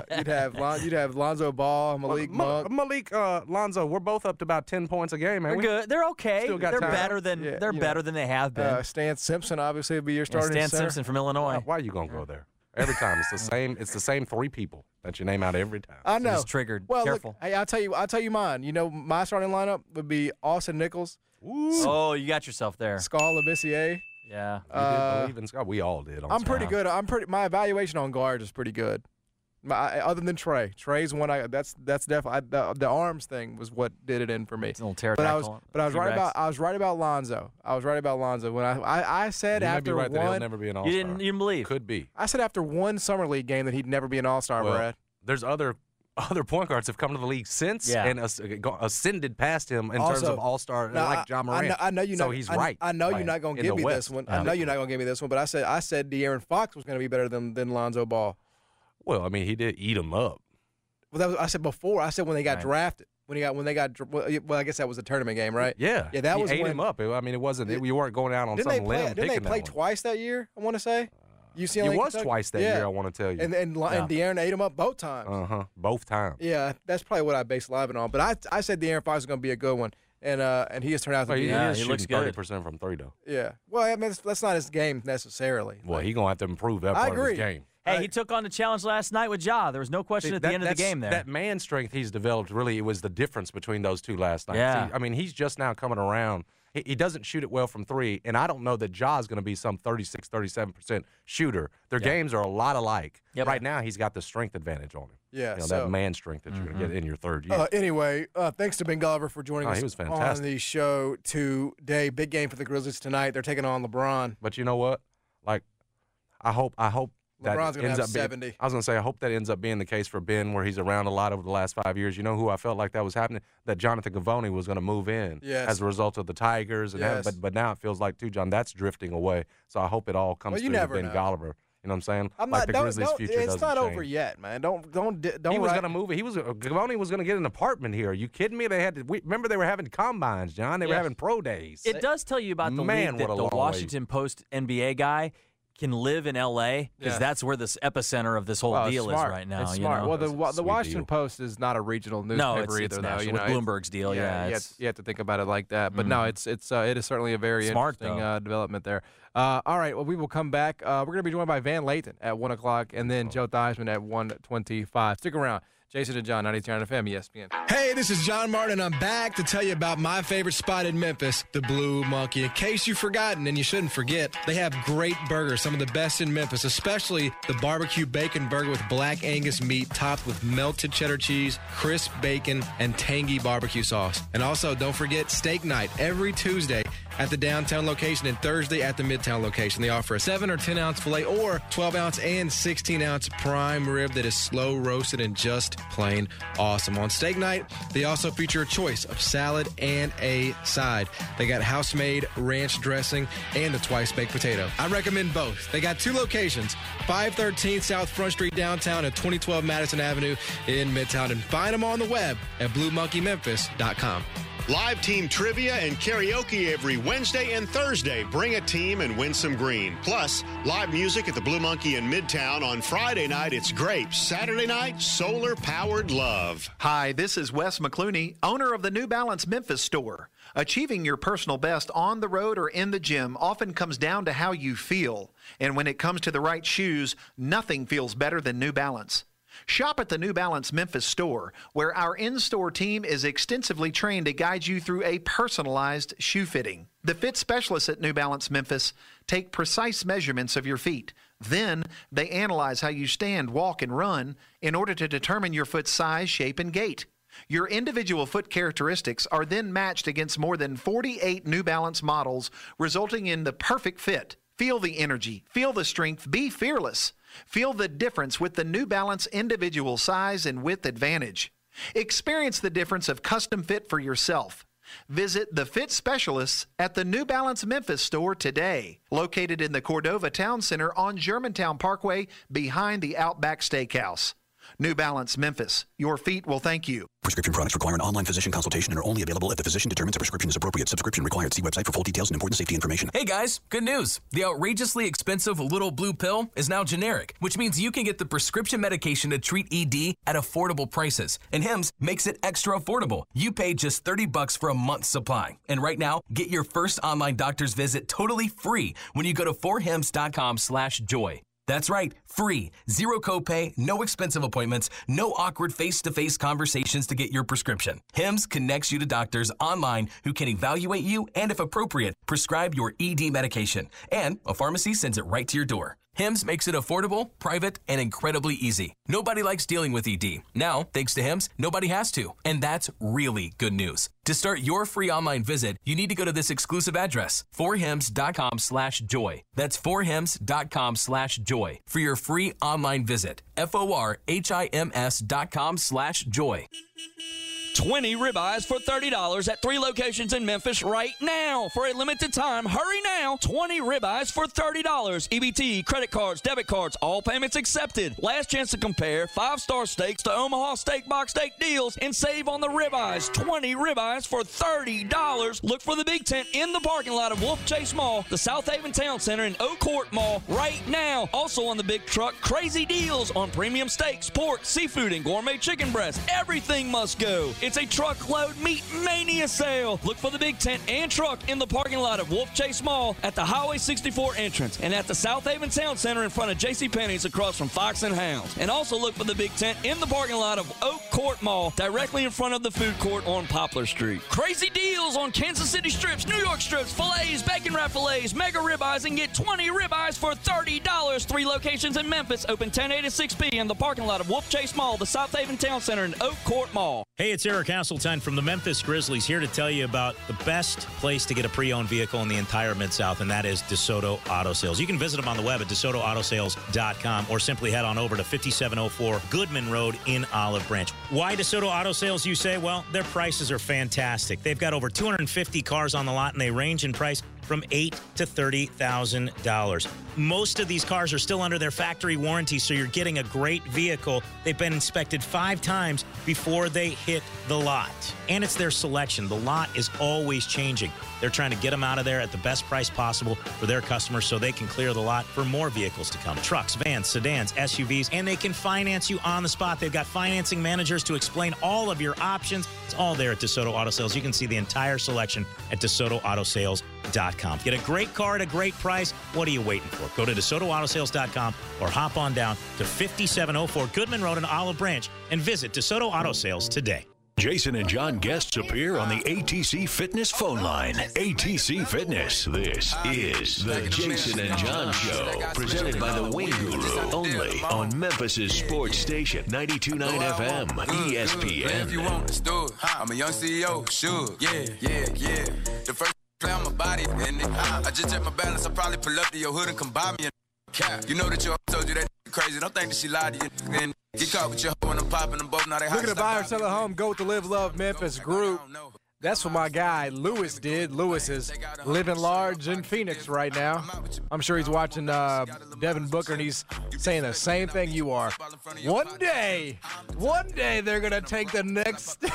have Lonzo Ball, Malik Monk. Lonzo. We're both up to about 10 points a game, man. They're good. They're okay. Still got they're time. better than better than they have been. Stan Simpson obviously would be your starting Stan center. Simpson from Illinois. Why are you gonna go there? Every time it's the same. It's the same 3 people that you name out every time. I know. He's triggered. Well, Careful. Look, hey, I'll tell you mine. My starting lineup would be Austin Nichols. Ooh. Oh, you got yourself there. Skal Labissiere. Yeah. You did believe in Scott. We all did. I'm pretty good. My evaluation on guards is pretty good. Other than Trae. Trae's one. That's definitely the arms thing was what did it in for me. It's a little pterodactyl. But I was right about Lonzo. when I said you after might be right one. that he'll never be an All-Star. You didn't believe. Could be. I said after one summer league game that he'd never be an All-Star. Brad. There's other point guards have come to the league since and ascended past him in terms of All-Star, like Ja Morant. I know you're so not, he's I, right. I know you're not going to give me West. this one. I know you're not going to give me this one. But I said De'Aaron Fox was going to be better than Lonzo Ball. Well, I mean, he did eat him up. Well, I said before. I said when they got drafted. When they got. Well, I guess that was a tournament game, right? Yeah. Yeah, that was ate when, him up. I mean, it wasn't. You weren't going out on some limb. Didn't they play twice that year? I want to say. UCLA, it was Kentucky? Twice that year, I want to tell you. And De'Aaron ate him up both times. Both times. Yeah, that's probably what I based Livin on. But I said De'Aaron Fox is going to be a good one, and he has turned out to be. Yeah, he looks shooting 30% from 3 though. Yeah. Well, I mean, that's not his game necessarily. Well, he's going to have to improve that part of his game. Hey, he took on the challenge last night with Ja. There was no question at the end of the game there. That man strength he's developed really was the difference between those two last night. Yeah. I mean, he's just now coming around. He doesn't shoot it well from three, and I don't know that Ja's going to be some 36, 37% shooter. Their games are a lot alike. Yep. Right now, he's got the strength advantage on him. Yeah, that man strength that you're going to get in your third year. Anyway, thanks to Ben Golliver for joining us on the show today. Big game for the Grizzlies tonight. They're taking on LeBron. But you know what? Like, I hope LeBron's going to have 70. I was going to say, I hope that ends up being the case for Ben, where he's around a lot over the last 5 years. You know who I felt like that was happening? That Jonathan Givony was going to move in as a result of the Tigers. And but now it feels like, too, John, that's drifting away. So I hope it all comes through to Ben Golliver. You know what I'm saying? The Grizzlies' future doesn't it's not change. over yet, man. Don't. He was going to move it. Givony was going to get an apartment here. Are you kidding me? Remember they were having combines, John. They were having pro days. It does tell you about the league that the Washington Post NBA guy can live in L.A. because that's where this epicenter of this whole deal is right now. It's smart. Well, the Washington Post is not a regional newspaper either, though. With Bloomberg's deal. You have to think about it like that. But no, it is certainly a very interesting development there. All right, well, we will come back. We're going to be joined by Van Lathan at 1 o'clock, and then Joe Theismann at 1:25. Stick around. Jason and John, 92.9 FM, ESPN. Hey, this is John Martin, and I'm back to tell you about my favorite spot in Memphis, the Blue Monkey. In case you've forgotten, and you shouldn't forget, they have great burgers, some of the best in Memphis, especially the barbecue bacon burger with black Angus meat topped with melted cheddar cheese, crisp bacon, and tangy barbecue sauce. And also, don't forget steak night every Tuesday at the downtown location and Thursday at the midtown location. They offer a 7 or 10-ounce filet or 12-ounce and 16-ounce prime rib that is slow roasted and just plain awesome. On steak night, they also feature a choice of salad and a side. They got house-made ranch dressing and the twice-baked potato. I recommend both. They got two locations, 513 South Front Street downtown and 2012 Madison Avenue in Midtown. And find them on the web at BlueMonkeyMemphis.com. Live team trivia and karaoke every Wednesday and Thursday. Bring a team and win some green. Plus, live music at the Blue Monkey in Midtown. On Friday night, it's Grapes. Saturday night, solar-powered love. Hi, this is Wes McClooney, owner of the New Balance Memphis store. Achieving your personal best on the road or in the gym often comes down to how you feel. And when it comes to the right shoes, nothing feels better than New Balance. Shop at the New Balance Memphis store, where our in-store team is extensively trained to guide you through a personalized shoe fitting. The fit specialists at New Balance Memphis take precise measurements of your feet. Then they analyze how you stand, walk, and run in order to determine your foot's size, shape, and gait. Your individual foot characteristics are then matched against more than 48 New Balance models, resulting in the perfect fit. Feel the energy, feel the strength, be fearless. Feel the difference with the New Balance individual size and width advantage. Experience the difference of custom fit for yourself. Visit the fit specialists at the New Balance Memphis store today, located in the Cordova Town Center on Germantown Parkway behind the Outback Steakhouse. New Balance Memphis, your feet will thank you. Prescription products require an online physician consultation and are only available if the physician determines a prescription is appropriate. Subscription required. See website for full details and important safety information. Hey guys, good news. The outrageously expensive Little Blue Pill is now generic, which means you can get the prescription medication to treat ED at affordable prices. And Hims makes it extra affordable. You pay just $30 for a month's supply. And right now, get your first online doctor's visit totally free when you go to forhims.com/joy. That's right, free. Zero copay, no expensive appointments, no awkward face-to-face conversations to get your prescription. Hims connects you to doctors online who can evaluate you and, if appropriate, prescribe your ED medication. And a pharmacy sends it right to your door. Hims makes it affordable, private, and incredibly easy. Nobody likes dealing with ED. Now, thanks to Hims, nobody has to. And that's really good news. To start your free online visit, you need to go to this exclusive address, forhims.com/joy. That's forhims.com/joy for your free online visit. forhims.com/joy. 20 ribeyes for $30 at 3 locations in Memphis right now. For a limited time, hurry now. 20 ribeyes for $30. EBT, credit cards, debit cards, all payments accepted. Last chance to compare 5-star steaks to Omaha Steak Box Steak deals and save on the ribeyes. 20 ribeyes for $30. Look for the big tent in the parking lot of Wolf Chase Mall, the South Haven Town Center, and Oak Court Mall right now. Also on the big truck, crazy deals on premium steaks, pork, seafood, and gourmet chicken breasts. Everything must go. It's a truckload meat mania sale. Look for the big tent and truck in the parking lot of Wolf Chase Mall at the Highway 64 entrance and at the South Haven Town Center in front of JCPenney's across from Fox and Hounds. And also look for the big tent in the parking lot of Oak Court Mall directly in front of the food court on Poplar Street. Crazy deals on Kansas City strips, New York strips, fillets, bacon wrap fillets, mega ribeyes, and get 20 ribeyes for $30. 3 locations in Memphis, open 10 a to 6 p. in the parking lot of Wolf Chase Mall, the South Haven Town Center, and Oak Court Mall. Hey, it's Eric Hasseltine from the Memphis Grizzlies here to tell you about the best place to get a pre-owned vehicle in the entire Mid-South, and that is DeSoto Auto Sales. You can visit them on the web at DeSotoAutoSales.com or simply head on over to 5704 Goodman Road in Olive Branch. Why DeSoto Auto Sales, you say? Well, their prices are fantastic. They've got over 250 cars on the lot, and they range in price from $8,000 to $30,000. Most of these cars are still under their factory warranty, so you're getting a great vehicle. They've been inspected 5 times before they hit the lot. And it's their selection. The lot is always changing. They're trying to get them out of there at the best price possible for their customers so they can clear the lot for more vehicles to come. Trucks, vans, sedans, SUVs, and they can finance you on the spot. They've got financing managers to explain all of your options. It's all there at DeSoto Auto Sales. You can see the entire selection at DeSotoAutoSales.com. Get a great car at a great price. What are you waiting for? Go to DeSotoAutoSales.com or hop on down to 5704 Goodman Road in Olive Branch and visit DeSoto Auto Sales today. Jason and John guests appear on the ATC Fitness phone line. ATC Fitness. This is the Jason and John Show, presented by the Wing Guru, only on Memphis' sports station, 92.9 FM, ESPN. If you want, let's do it. I'm a young CEO, sure. Yeah. The first play on my body, and I just check my balance. I probably pull up to your hood and come buy me a cap. You know that your told you that crazy. Don't think that she lied to you. And get caught with your hoe when I'm popping them both. Now they looking to buy or sell a home, go with the Live Love Memphis group. That's what my guy Lewis did. Lewis is living large in Phoenix right now. I'm sure he's watching Devin Booker, and he's saying the same thing you are. One day they're going to take the next step.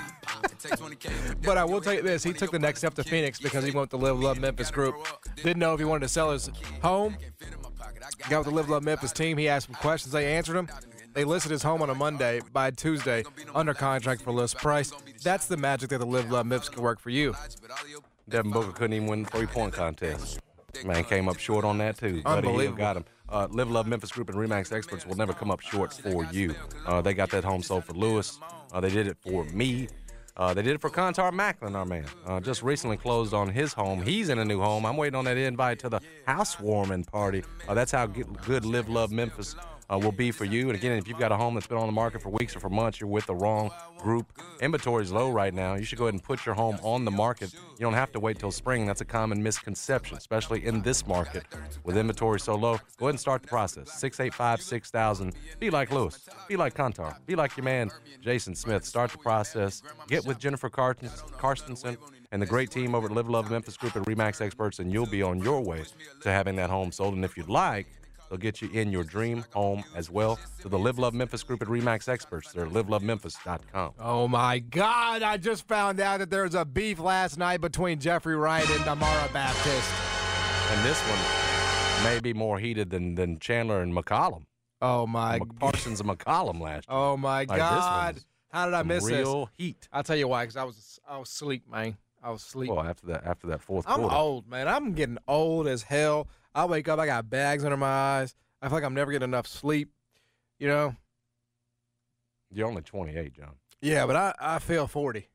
But I will tell you this. He took the next step to Phoenix because he went with the Live Love Memphis group. Didn't know if he wanted to sell his home. Got with the Live Love Memphis team. He asked some questions. They answered him. They listed his home on a Monday. By Tuesday, under contract for list price. That's the magic that the Live Love Memphis can work for you. Devin Booker couldn't even win the three-point contest. Man came up short on that, too. Unbelievable. Got him. Live Love Memphis Group and RE/MAX experts will never come up short for you. They got that home sold for Lewis. They did it for me. They did it for Contar Macklin, our man. Just recently closed on his home. He's in a new home. I'm waiting on that invite to the housewarming party. That's how good Live Love Memphis will be for you. And again, if you've got a home that's been on the market for weeks or for months, you're with the wrong group. Inventory is low right now. You should go ahead and put your home on the market. You don't have to wait till spring. That's a common misconception, especially in this market with inventory so low. Go ahead and start the process. 685-6000. Be like Lewis. Be like Contar. Be like your man, Jason Smith. Start the process. Get with Jennifer Karstensen and the great team over at Live Love Memphis Group and RE/MAX experts, and you'll be on your way to having that home sold. And if you'd like, they'll get you in your dream home as well. To the Live Love Memphis Group and RE/MAX experts. They're livelovememphis.com. Oh, my God. I just found out that there was a beef last night between Jeffrey Wright and Amara Baptist. And this one may be more heated than Chandler and McCollum. Oh, my. Parsons and McCollum last year. Oh, my God. How did I miss this? Real heat. I'll tell you why, because I was asleep, man. I was asleep. Well, after that fourth quarter. I'm old, man. I'm getting old as hell. I wake up, I got bags under my eyes. I feel like I'm never getting enough sleep, you know? You're only 28, John. Yeah, but I feel 40.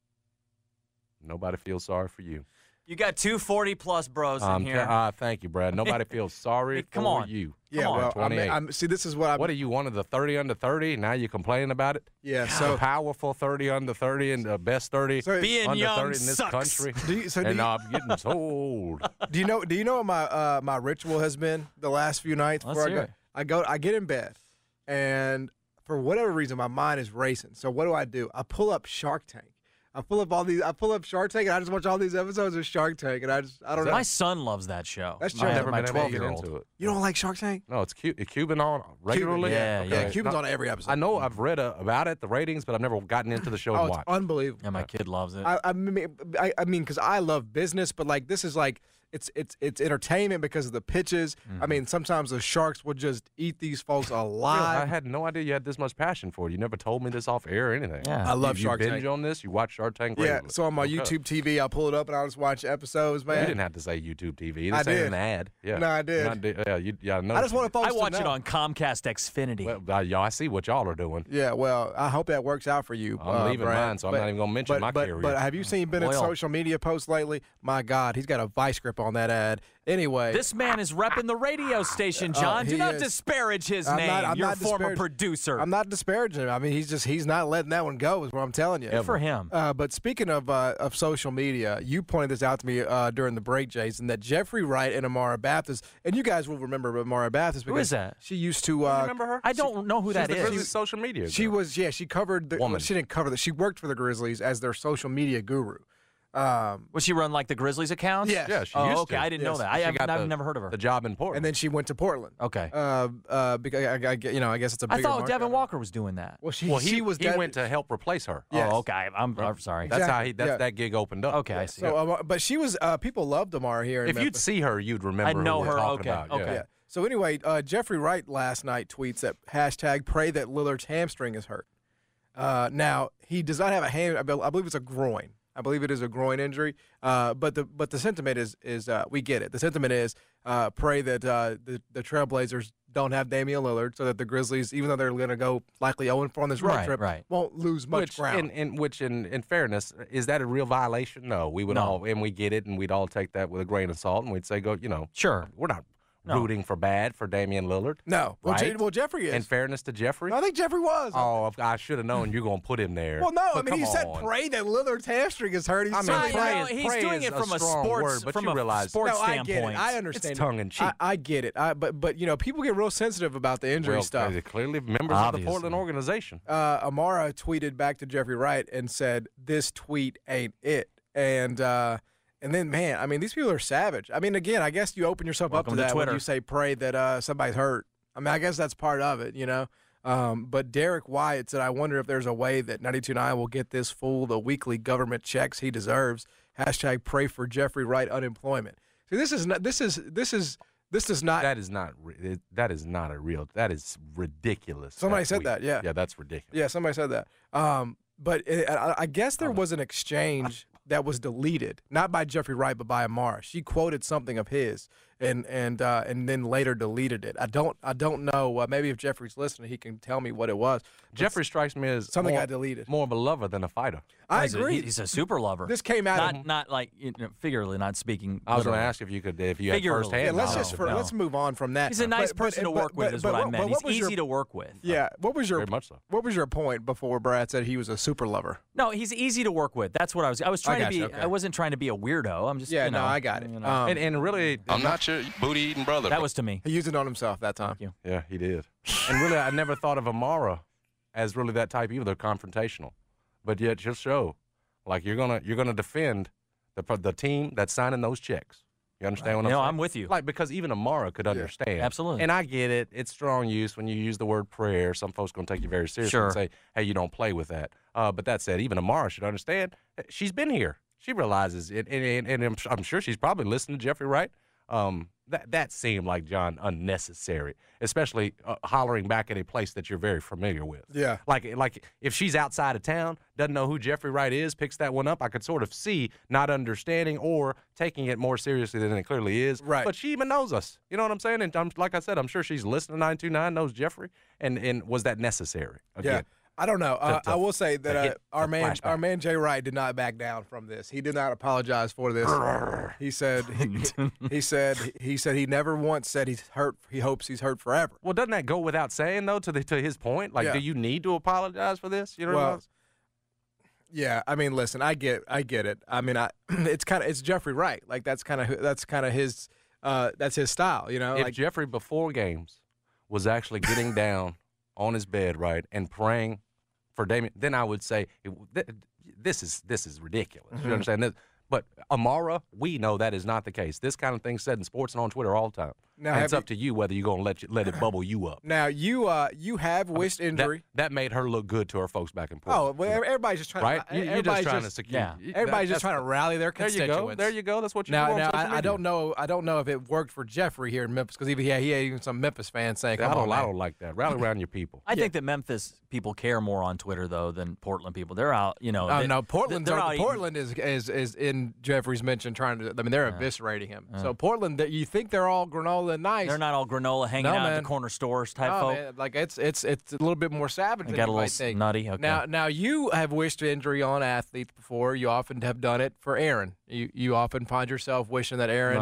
Nobody feels sorry for you. You got 2 40-plus bros in here. Thank you, Brad. Nobody feels sorry for you. Yeah, well, 28. see, this is what What are you, one of the 30 under 30? Now you're complaining about it? Yeah, so powerful 30 under 30 and the best 30 being under young 30 in this sucks. country. I'm getting so old. Do you know what my ritual has been the last few nights? I get in bed, and for whatever reason, my mind is racing. So what do? I pull up Shark Tank. I pull up Shark Tank, and I just watch all these episodes of Shark Tank, and I don't know. My son loves that show. That's I've never my been able to 12-year-old. get into it. You don't like Shark Tank? No, it's Cuban on regularly. Yeah, Cuban's on every episode. I know I've read about it, the ratings, but I've never gotten into the show and watched. Unbelievable. Yeah, my kid loves it. I mean, because I love business, but like this is like it's entertainment because of the pitches. I mean, sometimes the Sharks would just eat these folks alive. I had no idea you had this much passion for it. You never told me this off air or anything. Yeah. I love Shark Tank. Tank. You binge on this? You watch Shark Tank Yeah, regularly? so on my YouTube TV, I'll pull it up and I'll just watch episodes, man. You didn't have to say YouTube TV. I This ain't did. an ad. Yeah. No, I did. I know. I just want folks I to watch know. it on Comcast Xfinity. Well, y'all, I see what y'all are doing. Yeah, well, I hope that works out for you. I'm leaving Brad. mine, so I'm not even gonna mention my carrier. But have you seen Bennett's social media posts lately? My God, he's got a vice grip on that ad. Anyway, This man is repping the radio station, John. Do he not is. disparage his I'm name. not You're a former disparaging- producer. I'm not disparaging him. I mean, he's not letting that one go. Is what I'm telling you. Good for him. But speaking of social media, you pointed this out to me during the break, Jason, that Jeffrey Wright and Amara Bathurst, and you guys will remember Amara Bathurst. Who is that? She used to. remember her? I don't know who that She's is. the Grizzlies social media. She was, she covered the. Woman. Well, she didn't cover the. She worked for the Grizzlies as their social media guru. Would she run like the Grizzlies accounts? Yes. Yeah, she Oh, used okay. to. I didn't know Yes. that. She I've got never heard of her. The job in Portland. And then she went to Portland. Okay. Because I guess it's a I bigger thought market. Devin Walker was doing that. Well, he went to help replace her. Yes. Oh, okay. I'm sorry. That's how Exactly. Yeah. that gig opened up. Okay, I see. So, but she was. People loved Amara here. In If you'd Memphis. see her, you'd remember I know who we're her. talking Okay, about. okay. Yeah. So anyway, Jeffrey Wright last night tweets that hashtag pray that Lillard's hamstring is hurt. Now he does not have a hand. I believe it's a groin. I believe it is a groin injury. But the sentiment is we get it. The sentiment is pray that the Trailblazers don't have Damian Lillard, so that the Grizzlies, even though they're going to go likely 0-4 on this road trip, won't lose much ground. In fairness, is that a real violation? No, we would all, and we get it, and we'd all take that with a grain of salt, and we'd say, sure, we're not rooting for bad for Damian Lillard. No, right? Well, Jeffrey is. In fairness to Jeffrey, I think Jeffrey was. Oh, I should have known you're going to put him there. Well, no, But I mean, he come said on. pray that Lillard's hamstring is hurt. He's he's doing it from a sports sports I standpoint. get it. I understand. It's tongue in cheek. I get it. But people get real sensitive about the injury stuff. They're clearly members of the Portland organization. Amara tweeted back to Jeffrey Wright and said, "This tweet ain't it." And then, man, I mean, these people are savage. I mean, again, I guess you open yourself up to that when you say pray that somebody's hurt. I mean, I guess that's part of it, But Derek Wyatt said, I wonder if there's a way that 92.9 will get this fool the weekly government checks he deserves. Hashtag pray for Jeffrey Wright unemployment. See, this is ridiculous. Somebody said that, yeah. Yeah, that's ridiculous. Yeah, somebody said that. But I guess there was an exchange that was deleted, not by Jeffrey Wright, but by Amara. She quoted something of his, and then later deleted it. I don't know. Maybe if Jeffrey's listening, he can tell me what it was. Jeffrey strikes me as something more, I deleted. More of a lover than a fighter. I agree. He's a super lover. This came out not like figuratively, not speaking. I was going to literally. ask if you had firsthand. Yeah, let's move on from that. He's a nice person to work with, is what I meant. He's easy to work with. Yeah. What was your very much so. What was your point before Brad said he was a super lover? No, he's easy to work with. That's what I was trying to be. Okay. I wasn't trying to be a weirdo. I'm just no, I got it. And really, I'm not your booty-eating brother. That was to me. He used it on himself that time. Thank you. Yeah, he did. And really, I never thought of Amara as really that type either. They're confrontational, but yet she'll show like you're gonna defend the team that's signing those checks. You understand what I'm saying? I'm with you. Like, because even Amara could understand. Absolutely. And I get it. It's strong use when you use the word prayer. Some folks going to take you very seriously and say, hey, you don't play with that. But that said, even Amara should understand. She's been here. She realizes it. And I'm sure she's probably listening to Jeffrey Wright. That seemed like, John, unnecessary, especially hollering back at a place that you're very familiar with. Yeah. Like if she's outside of town, doesn't know who Jeffrey Wright is, picks that one up, I could sort of see not understanding or taking it more seriously than it clearly is. Right. But she even knows us. You know what I'm saying? And like I said, I'm sure she's listening to 929, knows Jeffrey. And was that necessary? Again, Yeah. I don't know. I will say that our man flashback. Jay Wright did not back down from this. He did not apologize for this. He said he never once said he's hurt. He hopes he's hurt forever. Well, doesn't that go without saying though? To his point, like, do you need to apologize for this? You know. Well, yeah. I mean, listen, I get it. I mean, it's Jeffrey Wright. Like that's kind of his that's his style. You know, if like Jeffrey before games was actually getting down on his bed, right, and praying for Damian, then I would say this is ridiculous. Mm-hmm. You understand this? But Amara, we know that is not the case. This kind of thing said in sports and on Twitter all the time. Now, and it's up to you whether you're going to let it bubble you up. Now, you have wished injury. That made her look good to her folks back in Portland. Oh, well, everybody's just trying right? to. You're just trying to secure. Yeah. Everybody's just trying to rally their constituents. There you go. That's what you now, do. Now, I don't know if it worked for Jeffrey here in Memphis because he had even some Memphis fans saying, I don't like that. Rally around your people. I think that Memphis people care more on Twitter though than Portland people. They're out, no, Portland is in Jeffrey's mention trying to. I mean, they're eviscerating him. So Portland, you think they're all granola and nice? They're not all granola hanging out at the corner stores type folk. Man, like it's a little bit more savage. Than got you a little might think. nutty. Okay. Now you have wished injury on athletes before. You often have done it for Aaron. You often find yourself wishing that Aaron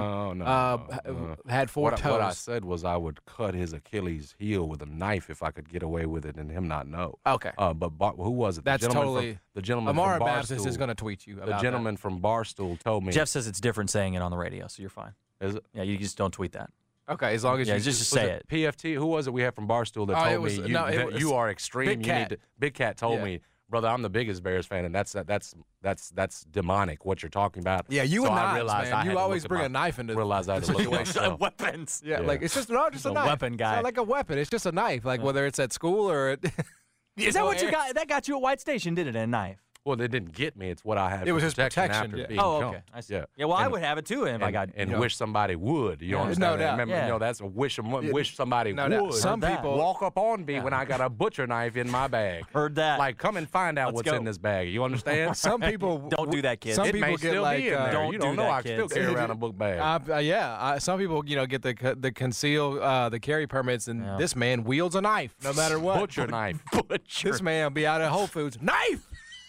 had four toes. What I said was I would cut his Achilles heel with a knife if I could get away with it and him not know. Okay. But who was it? That's the gentleman Amara from Barstool. Baptist is going to tweet you about the gentleman from Barstool told me. Jeff says it's different saying it on the radio, so you're fine. Is it? Yeah, you just don't tweet that. Okay, as long as you just say it. PFT, who was it we had from Barstool that told me you are extreme? Big Cat told me, brother, I'm the biggest Bears fan, and that's demonic what you're talking about. Yeah, you and I realized man. You always bring a knife into realize I had to look at myself. Weapons. Yeah, like it's just a knife. Weapon guy. It's not like a weapon. It's just a knife. Like whether it's at school or. Is that what you got? That got you at White Station, didn't it? A knife. Well, they didn't get me. It's what I had. It was his protection. After being okay. jumped. I see. Yeah. Well, I would have it too if I got. And wish somebody would. You understand? No doubt. Remember, that's a wish somebody would. Doubt. Some people walk up on me when I got a butcher knife in my bag. Heard that? Like, come and find out what's in this bag. You understand? Some people don't do that, kids. Some it people may get still like be in there. You don't know. I still carry around a book bag. Some people get the conceal the carry permits, and this man wields a knife no matter what. Butcher knife. This man will be out at Whole Foods. Knife.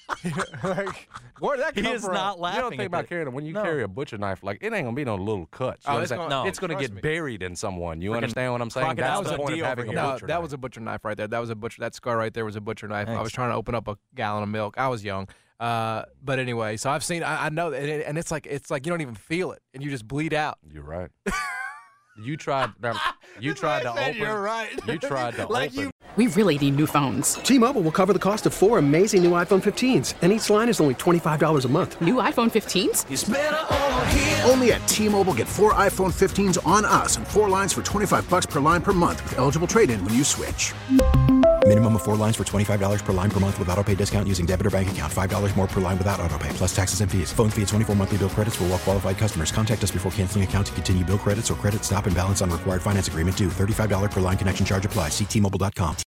Like, where did that come from? He is not laughing. You don't think about carrying when you carry a butcher knife, like it ain't gonna be no little cuts. It's gonna get buried in someone. You understand what I'm saying? That was the point of having a butcher knife. That was a butcher knife right there. That scar right there was a butcher knife. Thanks. I was trying to open up a gallon of milk. I was young. But anyway, so I've seen. I know that, and it's like you don't even feel it, and you just bleed out. You're right. You tried to open. You're right. You tried to open. We really need new phones. T-Mobile will cover the cost of 4 amazing new iPhone 15s, and each line is only $25 a month. New iPhone 15s? It's better over here. Only at T-Mobile, get 4 iPhone 15s on us and 4 lines for $25 per line per month with eligible trade-in when you switch. Minimum of 4 lines for $25 per line per month with autopay discount using debit or bank account. $5 more per line without autopay, plus taxes and fees. Phone fee at 24 monthly bill credits for well-qualified customers. Contact us before canceling account to continue bill credits or credit stop and balance on required finance agreement due. $35 per line connection charge applies. See T-Mobile.com.